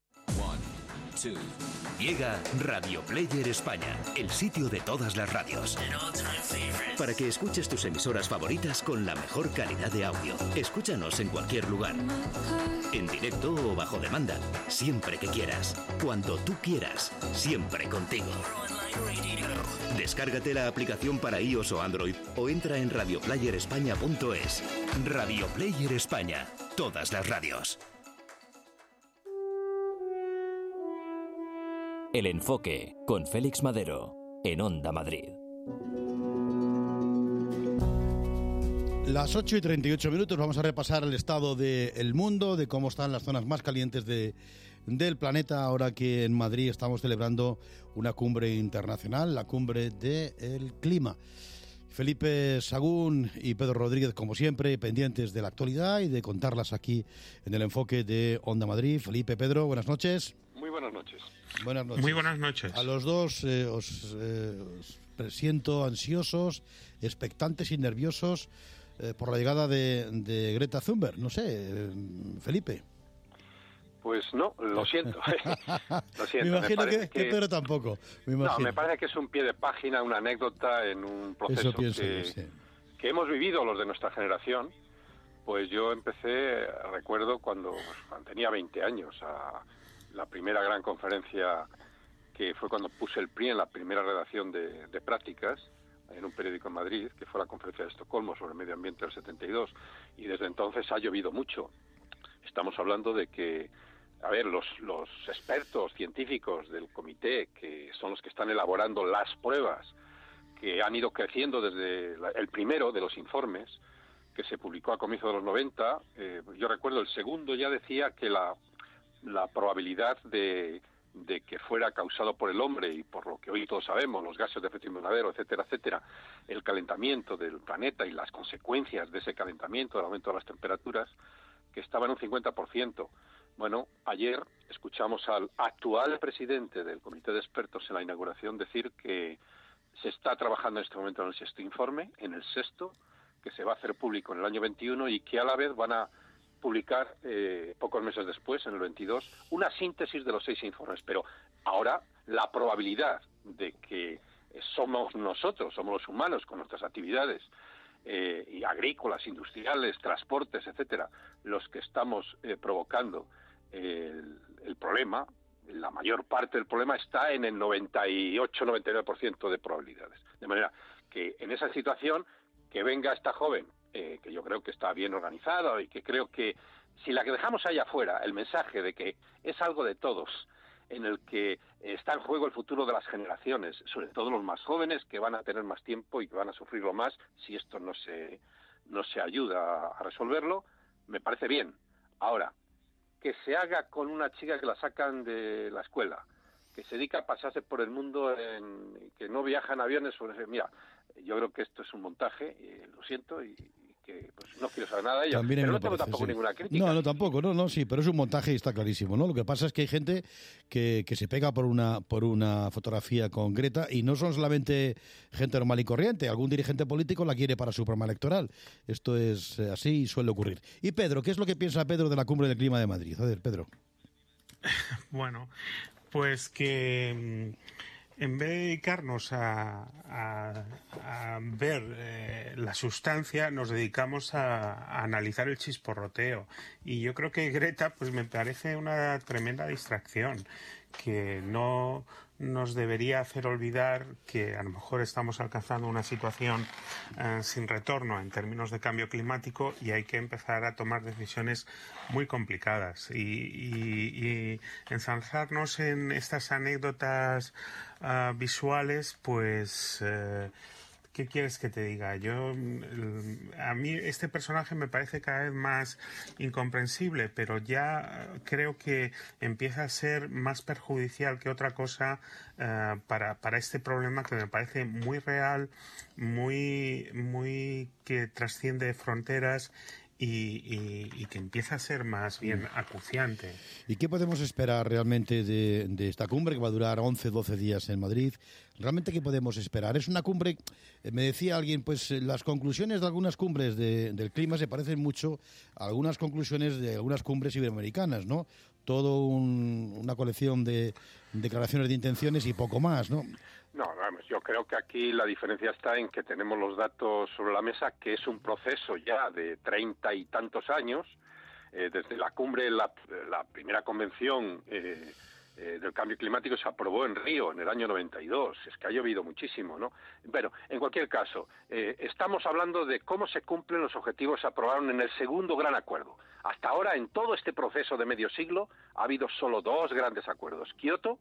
Llega Radio Player España, el sitio de todas las radios. Para que escuches tus emisoras favoritas con la mejor calidad de audio. Escúchanos en cualquier lugar. En directo o bajo demanda. Siempre que quieras. Cuando tú quieras. Siempre contigo. Descárgate la aplicación para iOS o Android o entra en radio player españa punto es. Radio Player España. Todas las radios. El Enfoque, con Félix Madero, en Onda Madrid. Las ocho y treinta y ocho minutos, vamos a repasar el estado del mundo, de cómo están las zonas más calientes de, del planeta, ahora que en Madrid estamos celebrando una cumbre internacional, la cumbre del clima. Felipe Sahagún y Pedro Rodríguez, como siempre, pendientes de la actualidad y de contarlas aquí en el Enfoque de Onda Madrid. Felipe, Pedro, buenas noches. Muy buenas noches. Buenas noches. Muy buenas noches. A los dos eh, os, eh, os presiento ansiosos, expectantes y nerviosos eh, por la llegada de, de Greta Thunberg. No sé, eh, Felipe. Pues no, lo siento. lo siento. Me imagino me que, que... que Pedro tampoco. Me imagino. No, me parece que es un pie de página, una anécdota en un proceso pienso que, yo, sí. que hemos vivido los de nuestra generación. Pues yo empecé, recuerdo, cuando, cuando tenía veinte años, a la primera gran conferencia, que fue cuando puse el P R I en la primera redacción de, de prácticas en un periódico en Madrid, que fue la conferencia de Estocolmo sobre el medio ambiente del setenta y dos, y desde entonces ha llovido mucho. Estamos hablando de que a ver, los, los expertos científicos del comité, que son los que están elaborando las pruebas, que han ido creciendo desde la, el primero de los informes, que se publicó a comienzos de los noventa, eh, yo recuerdo el segundo ya decía que la, la probabilidad de, de que fuera causado por el hombre, y por lo que hoy todos sabemos, los gases de efecto invernadero, etcétera, etcétera, el calentamiento del planeta y las consecuencias de ese calentamiento, el aumento de las temperaturas, que estaba en un cincuenta por ciento. Bueno, ayer escuchamos al actual presidente del Comité de Expertos en la inauguración decir que se está trabajando en este momento en el sexto informe, en el sexto, que se va a hacer público en el año veintiuno y que a la vez van a publicar eh, pocos meses después, en el veintidós, una síntesis de los seis informes. Pero ahora la probabilidad de que somos nosotros, somos los humanos con nuestras actividades eh, y agrícolas, industriales, transportes, etcétera, los que estamos eh, provocando eh, el, el problema, la mayor parte del problema está en el noventa y ocho a noventa y nueve por ciento de probabilidades. De manera que en esa situación, que venga esta joven, eh, que yo creo que está bien organizada y que creo que si la que dejamos allá afuera, el mensaje de que es algo de todos, en el que está en juego el futuro de las generaciones, sobre todo los más jóvenes, que van a tener más tiempo y que van a sufrirlo más si esto no se, no se ayuda a resolverlo, me parece bien. Ahora, que se haga con una chica que la sacan de la escuela, que se dedica a pasarse por el mundo, en, que no viaja en aviones, pues, mira, yo creo que esto es un montaje, eh, lo siento, y, y que pues, no quiero saber nada de ello, También pero no me tengo parece, tampoco sí. ninguna crítica. No, no, tampoco, no, no, sí, pero es un montaje y está clarísimo, ¿no? Lo que pasa es que hay gente que, que se pega por una por una fotografía con Greta y no son solamente gente normal y corriente, algún dirigente político la quiere para su programa electoral. Esto es eh, así y suele ocurrir. Y Pedro, ¿qué es lo que piensa Pedro de la Cumbre del Clima de Madrid? A ver, Pedro. Bueno, pues que en vez de dedicarnos a, a, a ver eh, la sustancia, nos dedicamos a, a analizar el chisporroteo. Y yo creo que Greta, pues me parece una tremenda distracción que no nos debería hacer olvidar que a lo mejor estamos alcanzando una situación eh, sin retorno en términos de cambio climático y hay que empezar a tomar decisiones muy complicadas y, y, y enzarzarnos en estas anécdotas uh, visuales, pues eh, ¿qué quieres que te diga? Yo, a mí este personaje me parece cada vez más incomprensible, pero ya creo que empieza a ser más perjudicial que otra cosa uh, para, para este problema que me parece muy real, muy, muy que trasciende fronteras y, y, y que empieza a ser más bien acuciante. ¿Y qué podemos esperar realmente de, de esta cumbre que va a durar once, doce días en Madrid? ¿Realmente qué podemos esperar? Es una cumbre, eh, me decía alguien, pues eh, las conclusiones de algunas cumbres de, del clima se parecen mucho a algunas conclusiones de algunas cumbres iberoamericanas, ¿no? Todo un, una colección de declaraciones de intenciones y poco más, ¿no? No, vamos, yo creo que aquí la diferencia está en que tenemos los datos sobre la mesa, que es un proceso ya de treinta y tantos años, eh, desde la cumbre, la, la primera convención eh, eh, del cambio climático se aprobó en Río en el año noventa y dos, es que ha llovido muchísimo, ¿no? Bueno, en cualquier caso, eh, estamos hablando de cómo se cumplen los objetivos que se aprobaron en el segundo gran acuerdo. Hasta ahora, en todo este proceso de medio siglo, ha habido solo dos grandes acuerdos, Kioto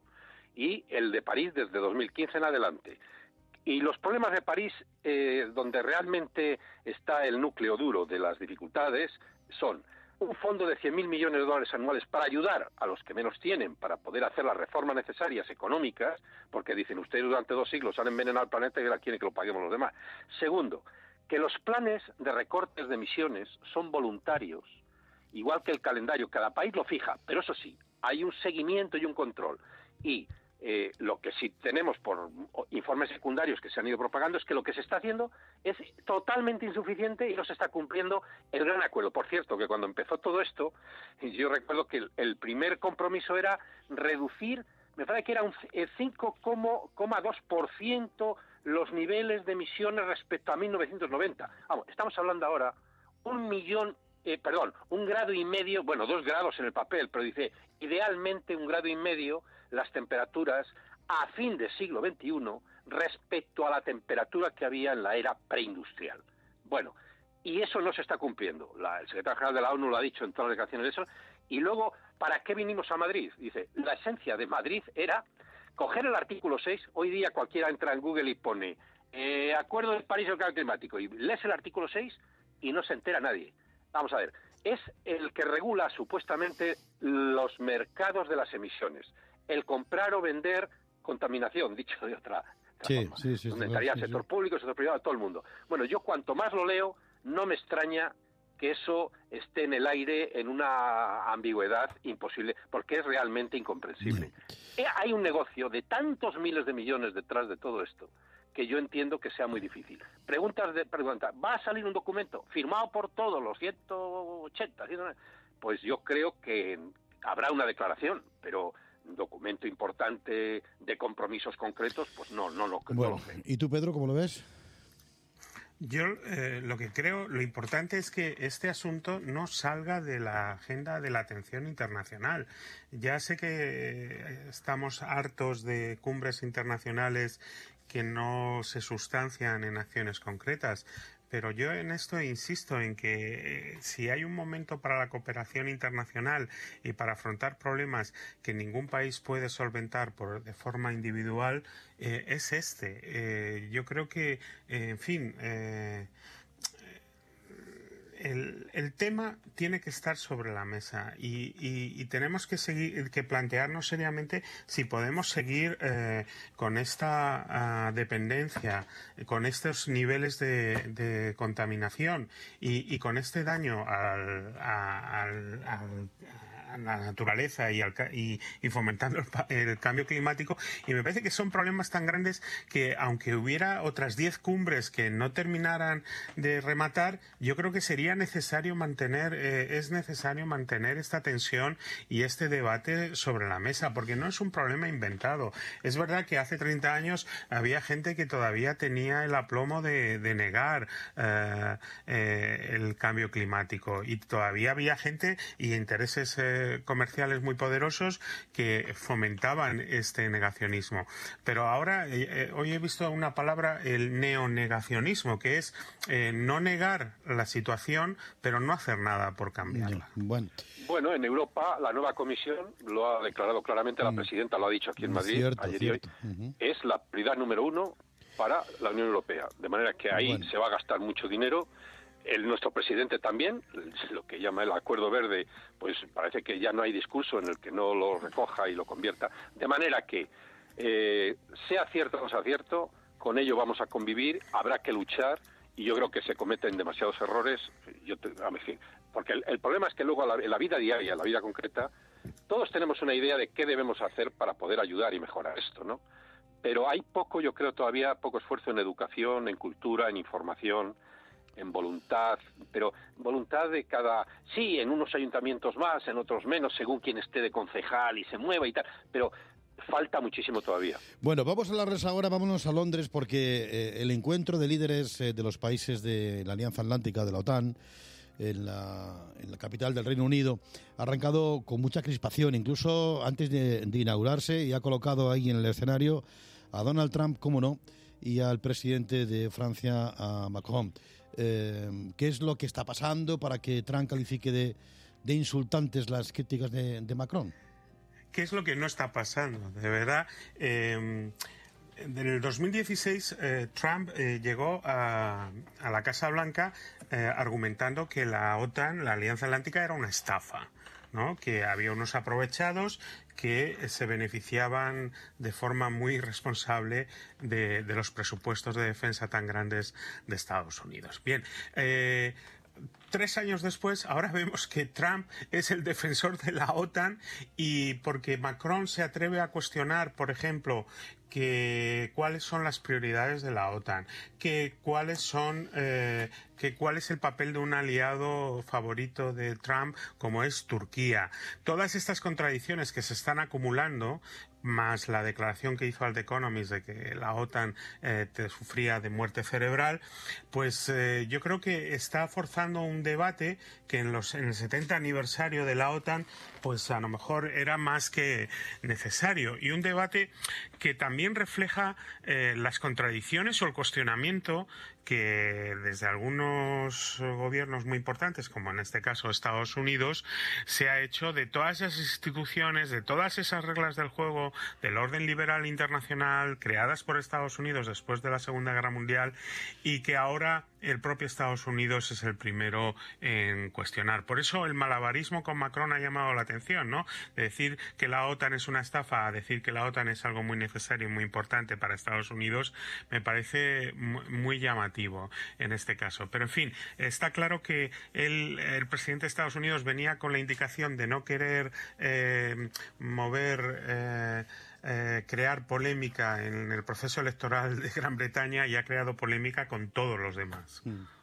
y el de París desde dos mil quince en adelante. Y los problemas de París, eh, donde realmente está el núcleo duro de las dificultades, son un fondo de cien mil millones de dólares anuales para ayudar a los que menos tienen, para poder hacer las reformas necesarias económicas, porque dicen ustedes durante dos siglos han envenenado al planeta y ahora quieren que lo paguemos los demás. Segundo, que los planes de recortes de emisiones son voluntarios, igual que el calendario, cada país lo fija, pero eso sí, hay un seguimiento y un control. Y Eh, lo que sí tenemos por informes secundarios que se han ido propagando es que lo que se está haciendo es totalmente insuficiente y no se está cumpliendo el gran acuerdo. Por cierto, que cuando empezó todo esto, yo recuerdo que el, el primer compromiso era reducir, me parece que era un cinco coma dos por ciento los niveles de emisiones respecto a mil novecientos noventa. Vamos, estamos hablando ahora un millón Eh, perdón, un grado y medio, bueno, dos grados en el papel, pero dice, idealmente un grado y medio las temperaturas a fin del siglo veintiuno respecto a la temperatura que había en la era preindustrial. Bueno, y eso no se está cumpliendo. La, el secretario general de la ONU lo ha dicho en todas las declaraciones de eso, y luego ¿para qué vinimos a Madrid? Dice, la esencia de Madrid era coger el artículo seis, hoy día cualquiera entra en Google y pone eh, Acuerdo de París del Cambio Climático, y lees el artículo seis y no se entera nadie. Vamos a ver, es el que regula supuestamente los mercados de las emisiones, el comprar o vender contaminación, dicho de otra, otra sí, forma, sí, sí, donde sí, estaría sí, sector sí. público, sector privado, todo el mundo. Bueno, yo cuanto más lo leo, no me extraña que eso esté en el aire en una ambigüedad imposible, porque es realmente incomprensible. Eh, Hay un negocio de tantos miles de millones detrás de todo esto que yo entiendo que sea muy difícil. Preguntas de pregunta, ¿va a salir un documento firmado por todos los ciento ochenta? Pues yo creo que habrá una declaración, pero un documento importante de compromisos concretos, pues no, no, no, Bueno, no lo creo. ¿y tú, Pedro, cómo lo ves? Yo eh, lo que creo, lo importante es que este asunto no salga de la agenda de la atención internacional. Ya sé que eh, estamos hartos de cumbres internacionales que no se sustancian en acciones concretas, pero yo en esto insisto en que eh, si hay un momento para la cooperación internacional y para afrontar problemas que ningún país puede solventar por, de forma individual, eh, es este. Eh, yo creo que, eh, en fin, eh, el, el tema tiene que estar sobre la mesa y, y, y tenemos que seguir, que plantearnos seriamente si podemos seguir eh, con esta uh, dependencia, con estos niveles de, de contaminación y, y con este daño al, a, al, al a la naturaleza y, al, y, y fomentando el, el cambio climático, y me parece que son problemas tan grandes que aunque hubiera otras diez cumbres que no terminaran de rematar, yo creo que sería necesario mantener eh, es necesario mantener esta tensión y este debate sobre la mesa, porque no es un problema inventado. Es verdad que hace treinta años había gente que todavía tenía el aplomo de, de negar eh, eh, el cambio climático, y todavía había gente y intereses eh, comerciales muy poderosos que fomentaban este negacionismo. Pero ahora, eh, hoy he visto una palabra, el neonegacionismo, que es eh, no negar la situación, pero no hacer nada por cambiarla. Bueno. Bueno, en Europa la nueva comisión lo ha declarado claramente, la presidenta lo ha dicho aquí en Madrid, Cierto, ayer cierto. y hoy, Uh-huh. es la prioridad número uno para la Unión Europea. De manera que ahí Bueno. se va a gastar mucho dinero. El, nuestro presidente también, lo que llama el Acuerdo Verde, pues parece que ya no hay discurso en el que no lo recoja y lo convierta. De manera que, eh, sea cierto o no sea cierto, con ello vamos a convivir, habrá que luchar, y yo creo que se cometen demasiados errores. Yo te, a decir, porque el, el problema es que luego en la vida diaria, en la vida concreta, todos tenemos una idea de qué debemos hacer para poder ayudar y mejorar esto, ¿no? Pero hay poco, yo creo todavía, poco esfuerzo en educación, en cultura, en información, en voluntad, pero voluntad de cada... Sí, en unos ayuntamientos más, en otros menos, según quien esté de concejal y se mueva y tal, pero falta muchísimo todavía. Bueno, vamos a hablarles ahora, vámonos a Londres, porque eh, el encuentro de líderes eh, de los países de la Alianza Atlántica, de la OTAN, en la, en la capital del Reino Unido, ha arrancado con mucha crispación, incluso antes de, de inaugurarse, y ha colocado ahí en el escenario a Donald Trump, cómo no, y al presidente de Francia, a Macron. Eh, ¿Qué es lo que está pasando para que Trump califique de, de insultantes las críticas de, de Macron? ¿Qué es lo que no está pasando? De verdad, eh, en el dos mil dieciséis eh, Trump eh, llegó a, a la Casa Blanca eh, argumentando que la OTAN, la Alianza Atlántica, era una estafa, ¿no? Que había unos aprovechados que se beneficiaban de forma muy irresponsable de, de los presupuestos de defensa tan grandes de Estados Unidos. Bien, eh, tres años después, ahora vemos que Trump es el defensor de la OTAN, y porque Macron se atreve a cuestionar, por ejemplo, que cuáles son las prioridades de la OTAN, que cuáles son, eh, que cuál es el papel de un aliado favorito de Trump como es Turquía. Todas estas contradicciones que se están acumulando más la declaración que hizo al The Economist de que la OTAN eh, te sufría de muerte cerebral, pues eh, yo creo que está forzando un debate que en, los, en el setenta aniversario de la OTAN pues a lo mejor era más que necesario, y un debate que también refleja eh, las contradicciones o el cuestionamiento que desde algunos gobiernos muy importantes, como en este caso Estados Unidos, se ha hecho de todas esas instituciones, de todas esas reglas del juego, del orden liberal internacional creadas por Estados Unidos después de la Segunda Guerra Mundial, y que ahora el propio Estados Unidos es el primero en cuestionar. Por eso el malabarismo con Macron ha llamado la atención, ¿no? De decir que la OTAN es una estafa a decir que la OTAN es algo muy necesario y muy importante para Estados Unidos, me parece muy llamativo en este caso. Pero en fin, está claro que el, el presidente de Estados Unidos venía con la indicación de no querer eh, mover... Eh, Eh, crear polémica en el proceso electoral de Gran Bretaña, y ha creado polémica con todos los demás.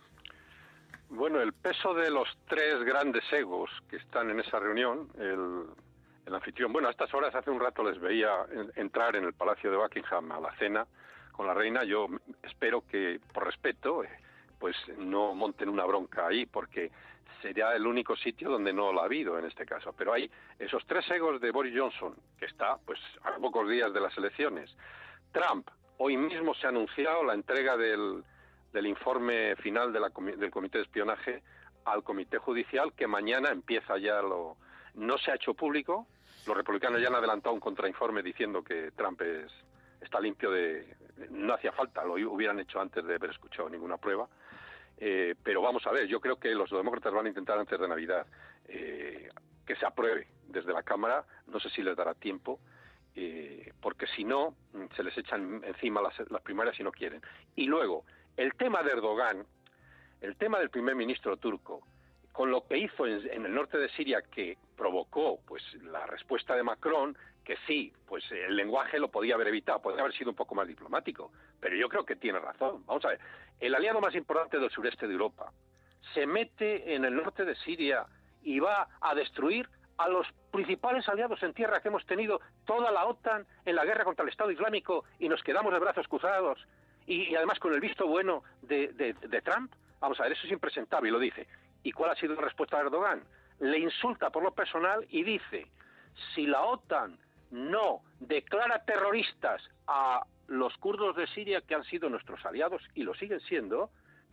Bueno, el peso de los tres grandes egos que están en esa reunión, el, el anfitrión, bueno, a estas horas hace un rato les veía en, entrar en el Palacio de Buckingham a la cena con la reina. Yo espero que, por respeto, eh, pues no monten una bronca ahí, porque sería el único sitio donde no lo ha habido en este caso. Pero hay esos tres egos de Boris Johnson, que está pues a pocos días de las elecciones. Trump, hoy mismo se ha anunciado la entrega del, del informe final de la, del Comité de Espionaje al Comité Judicial, que mañana empieza ya lo... No se ha hecho público, los republicanos ya han adelantado un contrainforme diciendo que Trump es, está limpio de... No hacía falta, lo hubieran hecho antes de haber escuchado ninguna prueba. Eh, pero vamos a ver, yo creo que los demócratas van a intentar antes de Navidad eh, que se apruebe desde la Cámara. No sé si les dará tiempo, eh, porque si no, se les echan encima las, las primarias si no quieren. Y luego, el tema de Erdogan, el tema del primer ministro turco, con lo que hizo en, en el norte de Siria, que provocó pues la respuesta de Macron, que sí, pues el lenguaje lo podía haber evitado, podría haber sido un poco más diplomático, pero yo creo que tiene razón. Vamos a ver, el aliado más importante del sureste de Europa se mete en el norte de Siria y va a destruir a los principales aliados en tierra que hemos tenido toda la OTAN en la guerra contra el Estado Islámico, y nos quedamos de brazos cruzados, y, y además con el visto bueno de, de, de Trump. Vamos a ver, eso es impresentable, y lo dice. ¿Y cuál ha sido la respuesta de Erdogan? Le insulta por lo personal y dice: si la OTAN no declara terroristas a los kurdos de Siria, que han sido nuestros aliados y lo siguen siendo,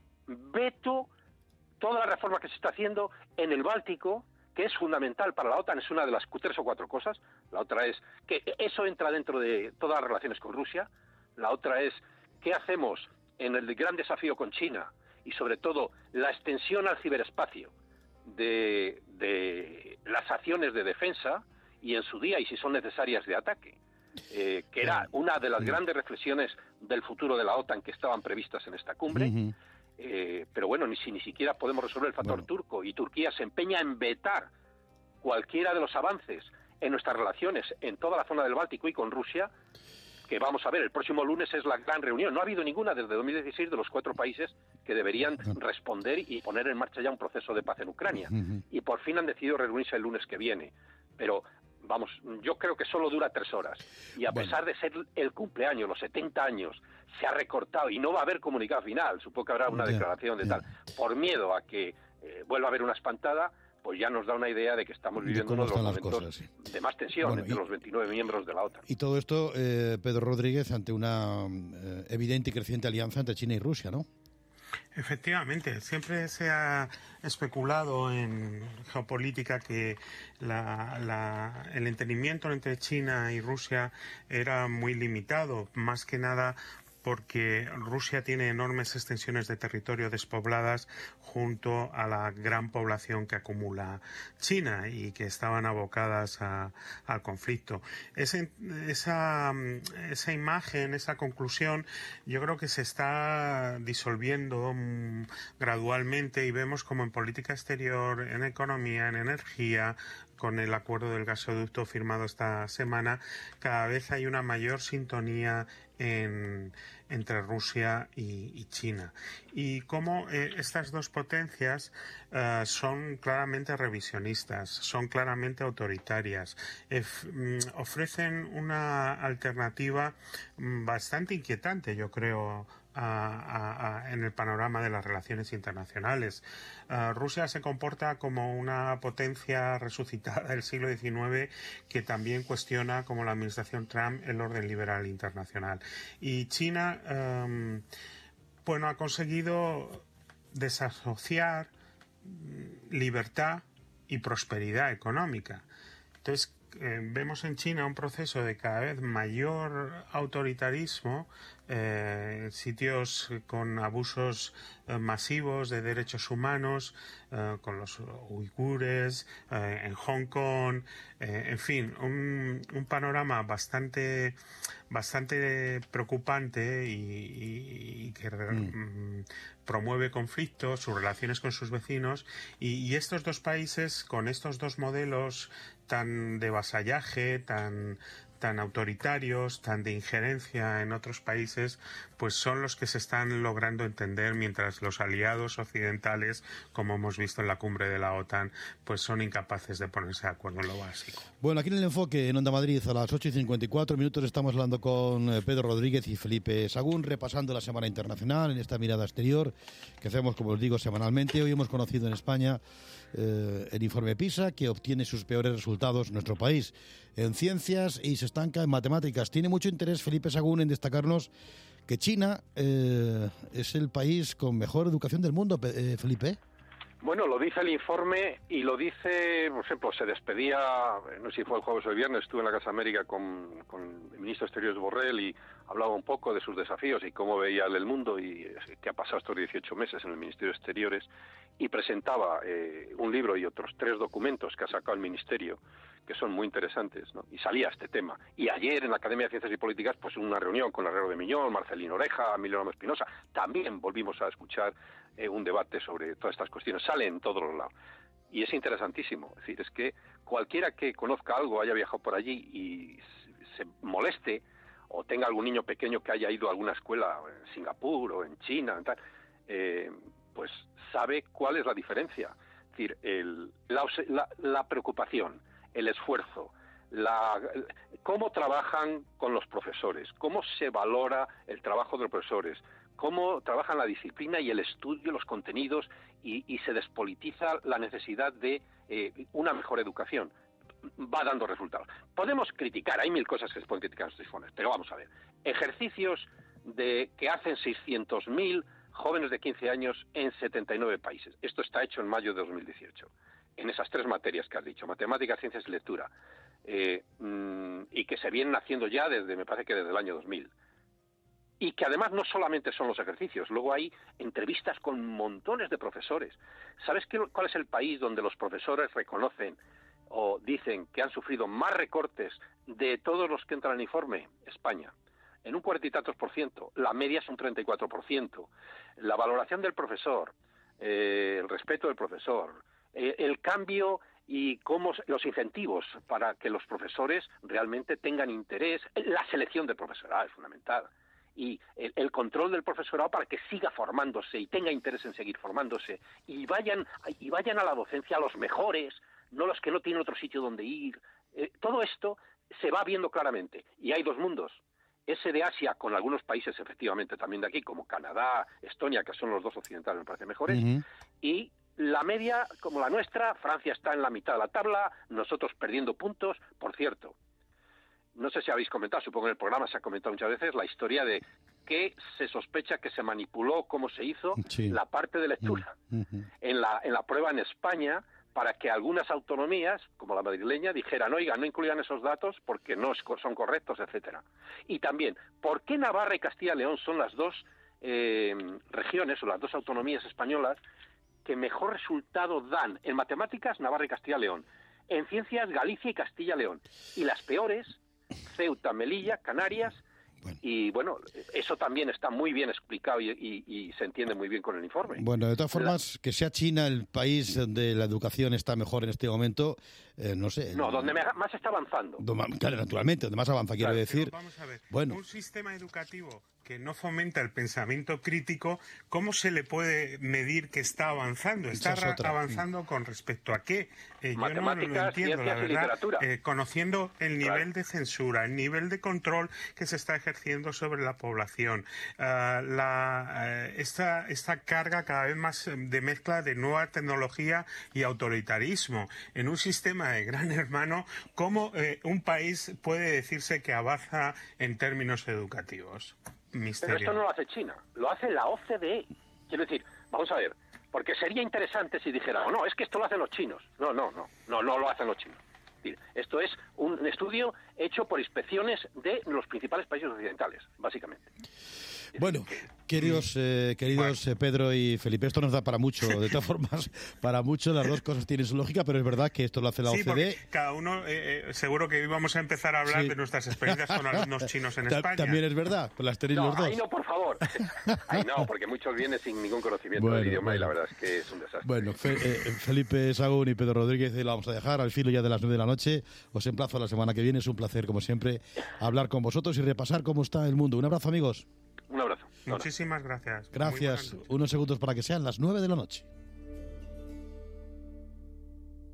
veto toda la reforma que se está haciendo en el Báltico, que es fundamental para la OTAN. Es una de las tres o cuatro cosas. La otra es que eso entra dentro de todas las relaciones con Rusia. La otra es qué hacemos en el gran desafío con China, y sobre todo la extensión al ciberespacio de, de las acciones de defensa, y en su día, y si son necesarias, de ataque, eh, que era una de las grandes reflexiones del futuro de la OTAN que estaban previstas en esta cumbre. Uh-huh. eh, pero bueno, ni si ni siquiera podemos resolver el factor bueno. turco, y Turquía se empeña en vetar cualquiera de los avances en nuestras relaciones en toda la zona del Báltico y con Rusia, que vamos a ver, el próximo lunes es la gran reunión. No ha habido ninguna desde dos mil dieciséis de los cuatro países que deberían responder y poner en marcha ya un proceso de paz en Ucrania. Uh-huh. Y por fin han decidido reunirse el lunes que viene. Pero vamos, yo creo que solo dura tres horas. Y a bueno. pesar de ser el cumpleaños, los setenta años, se ha recortado y no va a haber comunicado final. Supongo que habrá una yeah, declaración de yeah. tal. Por miedo a que eh, vuelva a haber una espantada, pues ya nos da una idea de que estamos viviendo uno de los momentos cosas, sí. de más tensión bueno, entre y, los veintinueve miembros de la OTAN. Y todo esto, eh, Pedro Rodríguez, ante una eh, evidente y creciente alianza entre China y Rusia, ¿no? Efectivamente, siempre se ha especulado en geopolítica que la, la, el entendimiento entre China y Rusia era muy limitado, más que nada porque Rusia tiene enormes extensiones de territorio despobladas junto a la gran población que acumula China y que estaban abocadas a, al conflicto. Ese, esa, esa imagen, esa conclusión, yo creo que se está disolviendo um, gradualmente, y vemos como en política exterior, en economía, en energía, con el acuerdo del gasoducto firmado esta semana, cada vez hay una mayor sintonía en, entre Rusia y, y China. Y cómo eh, estas dos potencias eh, son claramente revisionistas, son claramente autoritarias, eh, ofrecen una alternativa bastante inquietante, yo creo, A, a, a, en el panorama de las relaciones internacionales. Uh, Rusia se comporta como una potencia resucitada del siglo diecinueve que también cuestiona, como la administración Trump, el orden liberal internacional. Y China, um, bueno, ha conseguido desasociar libertad y prosperidad económica. Entonces, Eh, vemos en China un proceso de cada vez mayor autoritarismo, eh, sitios con abusos eh, masivos de derechos humanos, eh, con los uigures, eh, en Hong Kong, eh, en fin, un, un panorama bastante, bastante preocupante y, y, y que mm. promueve conflictos, sus relaciones con sus vecinos, y, y estos dos países, con estos dos modelos tan de vasallaje, tan, tan autoritarios, tan de injerencia en otros países, pues son los que se están logrando entender, mientras los aliados occidentales, como hemos visto en la cumbre de la OTAN, pues son incapaces de ponerse de acuerdo en lo básico. Bueno, aquí en el Enfoque, en Onda Madrid, a las ocho y cincuenta y cuatro minutos, estamos hablando con Pedro Rodríguez y Felipe Sagún, repasando la Semana Internacional en esta mirada exterior que hacemos, como os digo, semanalmente. Hoy hemos conocido en España eh, el informe PISA, que obtiene sus peores resultados en nuestro país en ciencias y se estanca en matemáticas. Tiene mucho interés Felipe Sagún en destacarnos que China eh, es el país con mejor educación del mundo, eh, Felipe. Bueno, lo dice el informe y lo dice, por ejemplo, se despedía, no sé si fue el jueves o el viernes, estuve en la Casa América con, con el ministro de Exteriores Borrell y hablaba un poco de sus desafíos y cómo veía él el mundo y qué ha pasado estos dieciocho meses en el Ministerio de Exteriores, y presentaba eh, un libro y otros tres documentos que ha sacado el Ministerio, que son muy interesantes, ¿no? Y salía este tema. Y ayer en la Academia de Ciencias y Políticas, pues una reunión con Herrero de Miñón, Marcelino Oreja, Emilio Ramos Espinosa, también volvimos a escuchar eh, un debate sobre todas estas cuestiones. Sale en todos los lados. Y es interesantísimo. Es decir, es que cualquiera que conozca algo, haya viajado por allí y se moleste, o tenga algún niño pequeño que haya ido a alguna escuela en Singapur o en China, en tal, eh, pues sabe cuál es la diferencia. Es decir, el, la, la, la preocupación, el esfuerzo, la, cómo trabajan con los profesores, cómo se valora el trabajo de los profesores, cómo trabajan la disciplina y el estudio, los contenidos, y, y se despolitiza la necesidad de eh, una mejor educación. Va dando resultados. Podemos criticar, hay mil cosas que se pueden criticar en estos informes, pero vamos a ver. Ejercicios de que hacen seiscientos mil jóvenes de quince años en setenta y nueve países. Esto está hecho en mayo de dos mil dieciocho. En esas tres materias que has dicho, matemáticas, ciencias y lectura, eh, mmm, y que se vienen haciendo ya desde, me parece que desde el año dos mil. Y que además no solamente son los ejercicios, luego hay entrevistas con montones de profesores. ¿Sabes qué, cuál es el país donde los profesores reconocen o dicen que han sufrido más recortes de todos los que entran en informe? España. En un cuarenta y tantos por ciento. La media es un treinta y cuatro por ciento. La valoración del profesor, eh, el respeto del profesor, eh, el cambio y cómo los incentivos para que los profesores realmente tengan interés, la selección del profesorado es fundamental, y el, el control del profesorado para que siga formándose y tenga interés en seguir formándose, y vayan, y vayan a la docencia los mejores, no los que no tienen otro sitio donde ir. Eh, todo esto se va viendo claramente, y hay dos mundos. Ese de Asia, con algunos países efectivamente también de aquí, como Canadá, Estonia, que son los dos occidentales, me parecen mejores, uh-huh. Y la media, como la nuestra, Francia está en la mitad de la tabla, nosotros perdiendo puntos. Por cierto, no sé si habéis comentado, supongo que en el programa se ha comentado muchas veces, la historia de que se sospecha que se manipuló, cómo se hizo, sí. La parte de lectura. Uh-huh. En la, en la prueba en España, para que algunas autonomías, como la madrileña, dijeran, oiga, no incluyan esos datos porque no son correctos, etcétera. Y también, ¿por qué Navarra y Castilla y León son las dos eh, regiones o las dos autonomías españolas que mejor resultado dan? En matemáticas, Navarra y Castilla y León. En ciencias, Galicia y Castilla y León. Y las peores, Ceuta, Melilla, Canarias. Bueno. Y bueno, eso también está muy bien explicado y, y, y se entiende muy bien con el informe. Bueno, de todas formas, la... que sea China el país donde la educación está mejor en este momento, eh, no sé... No, donde más está avanzando. Donde, claro, naturalmente, donde más avanza, quiero claro, decir... Vamos a ver, bueno. un sistema educativo que no fomenta el pensamiento crítico, ¿cómo se le puede medir que está avanzando? ¿Está es avanzando con respecto a qué? Eh, yo no lo entiendo, la verdad, eh, conociendo el nivel claro. de censura, el nivel de control que se está ejerciendo sobre la población, uh, la, uh, esta, esta carga cada vez más de mezcla de nueva tecnología y autoritarismo. En un sistema de gran hermano, ¿cómo eh, un país puede decirse que avanza en términos educativos? Misterio. Pero esto no lo hace China, lo hace la O C D E. Quiero decir, vamos a ver, porque sería interesante si dijéramos, no, es que esto lo hacen los chinos. No, no, no, no, no lo hacen los chinos. Esto es un estudio hecho por inspecciones de los principales países occidentales, básicamente. Bueno, queridos, eh, queridos bueno. Pedro y Felipe, esto nos da para mucho, de todas formas, para mucho, las dos cosas tienen su lógica, pero es verdad que esto lo hace la sí, O C D E. Cada uno, eh, seguro que íbamos a empezar a hablar sí. de nuestras experiencias con alumnos chinos en España. También es verdad, pues las tenéis no, los dos. Ahí no, por favor. Ahí no, porque muchos vienen sin ningún conocimiento bueno, del idioma bueno. y la verdad es que es un desastre. Bueno, Fe, eh, Felipe Sagún y Pedro Rodríguez, la vamos a dejar al filo ya de las nueve de la noche. Os emplazo a la semana que viene, es un placer, como siempre, hablar con vosotros y repasar cómo está el mundo. Un abrazo, amigos. Un abrazo. Muchísimas gracias. Gracias. Unos segundos para que sean las nueve de la noche.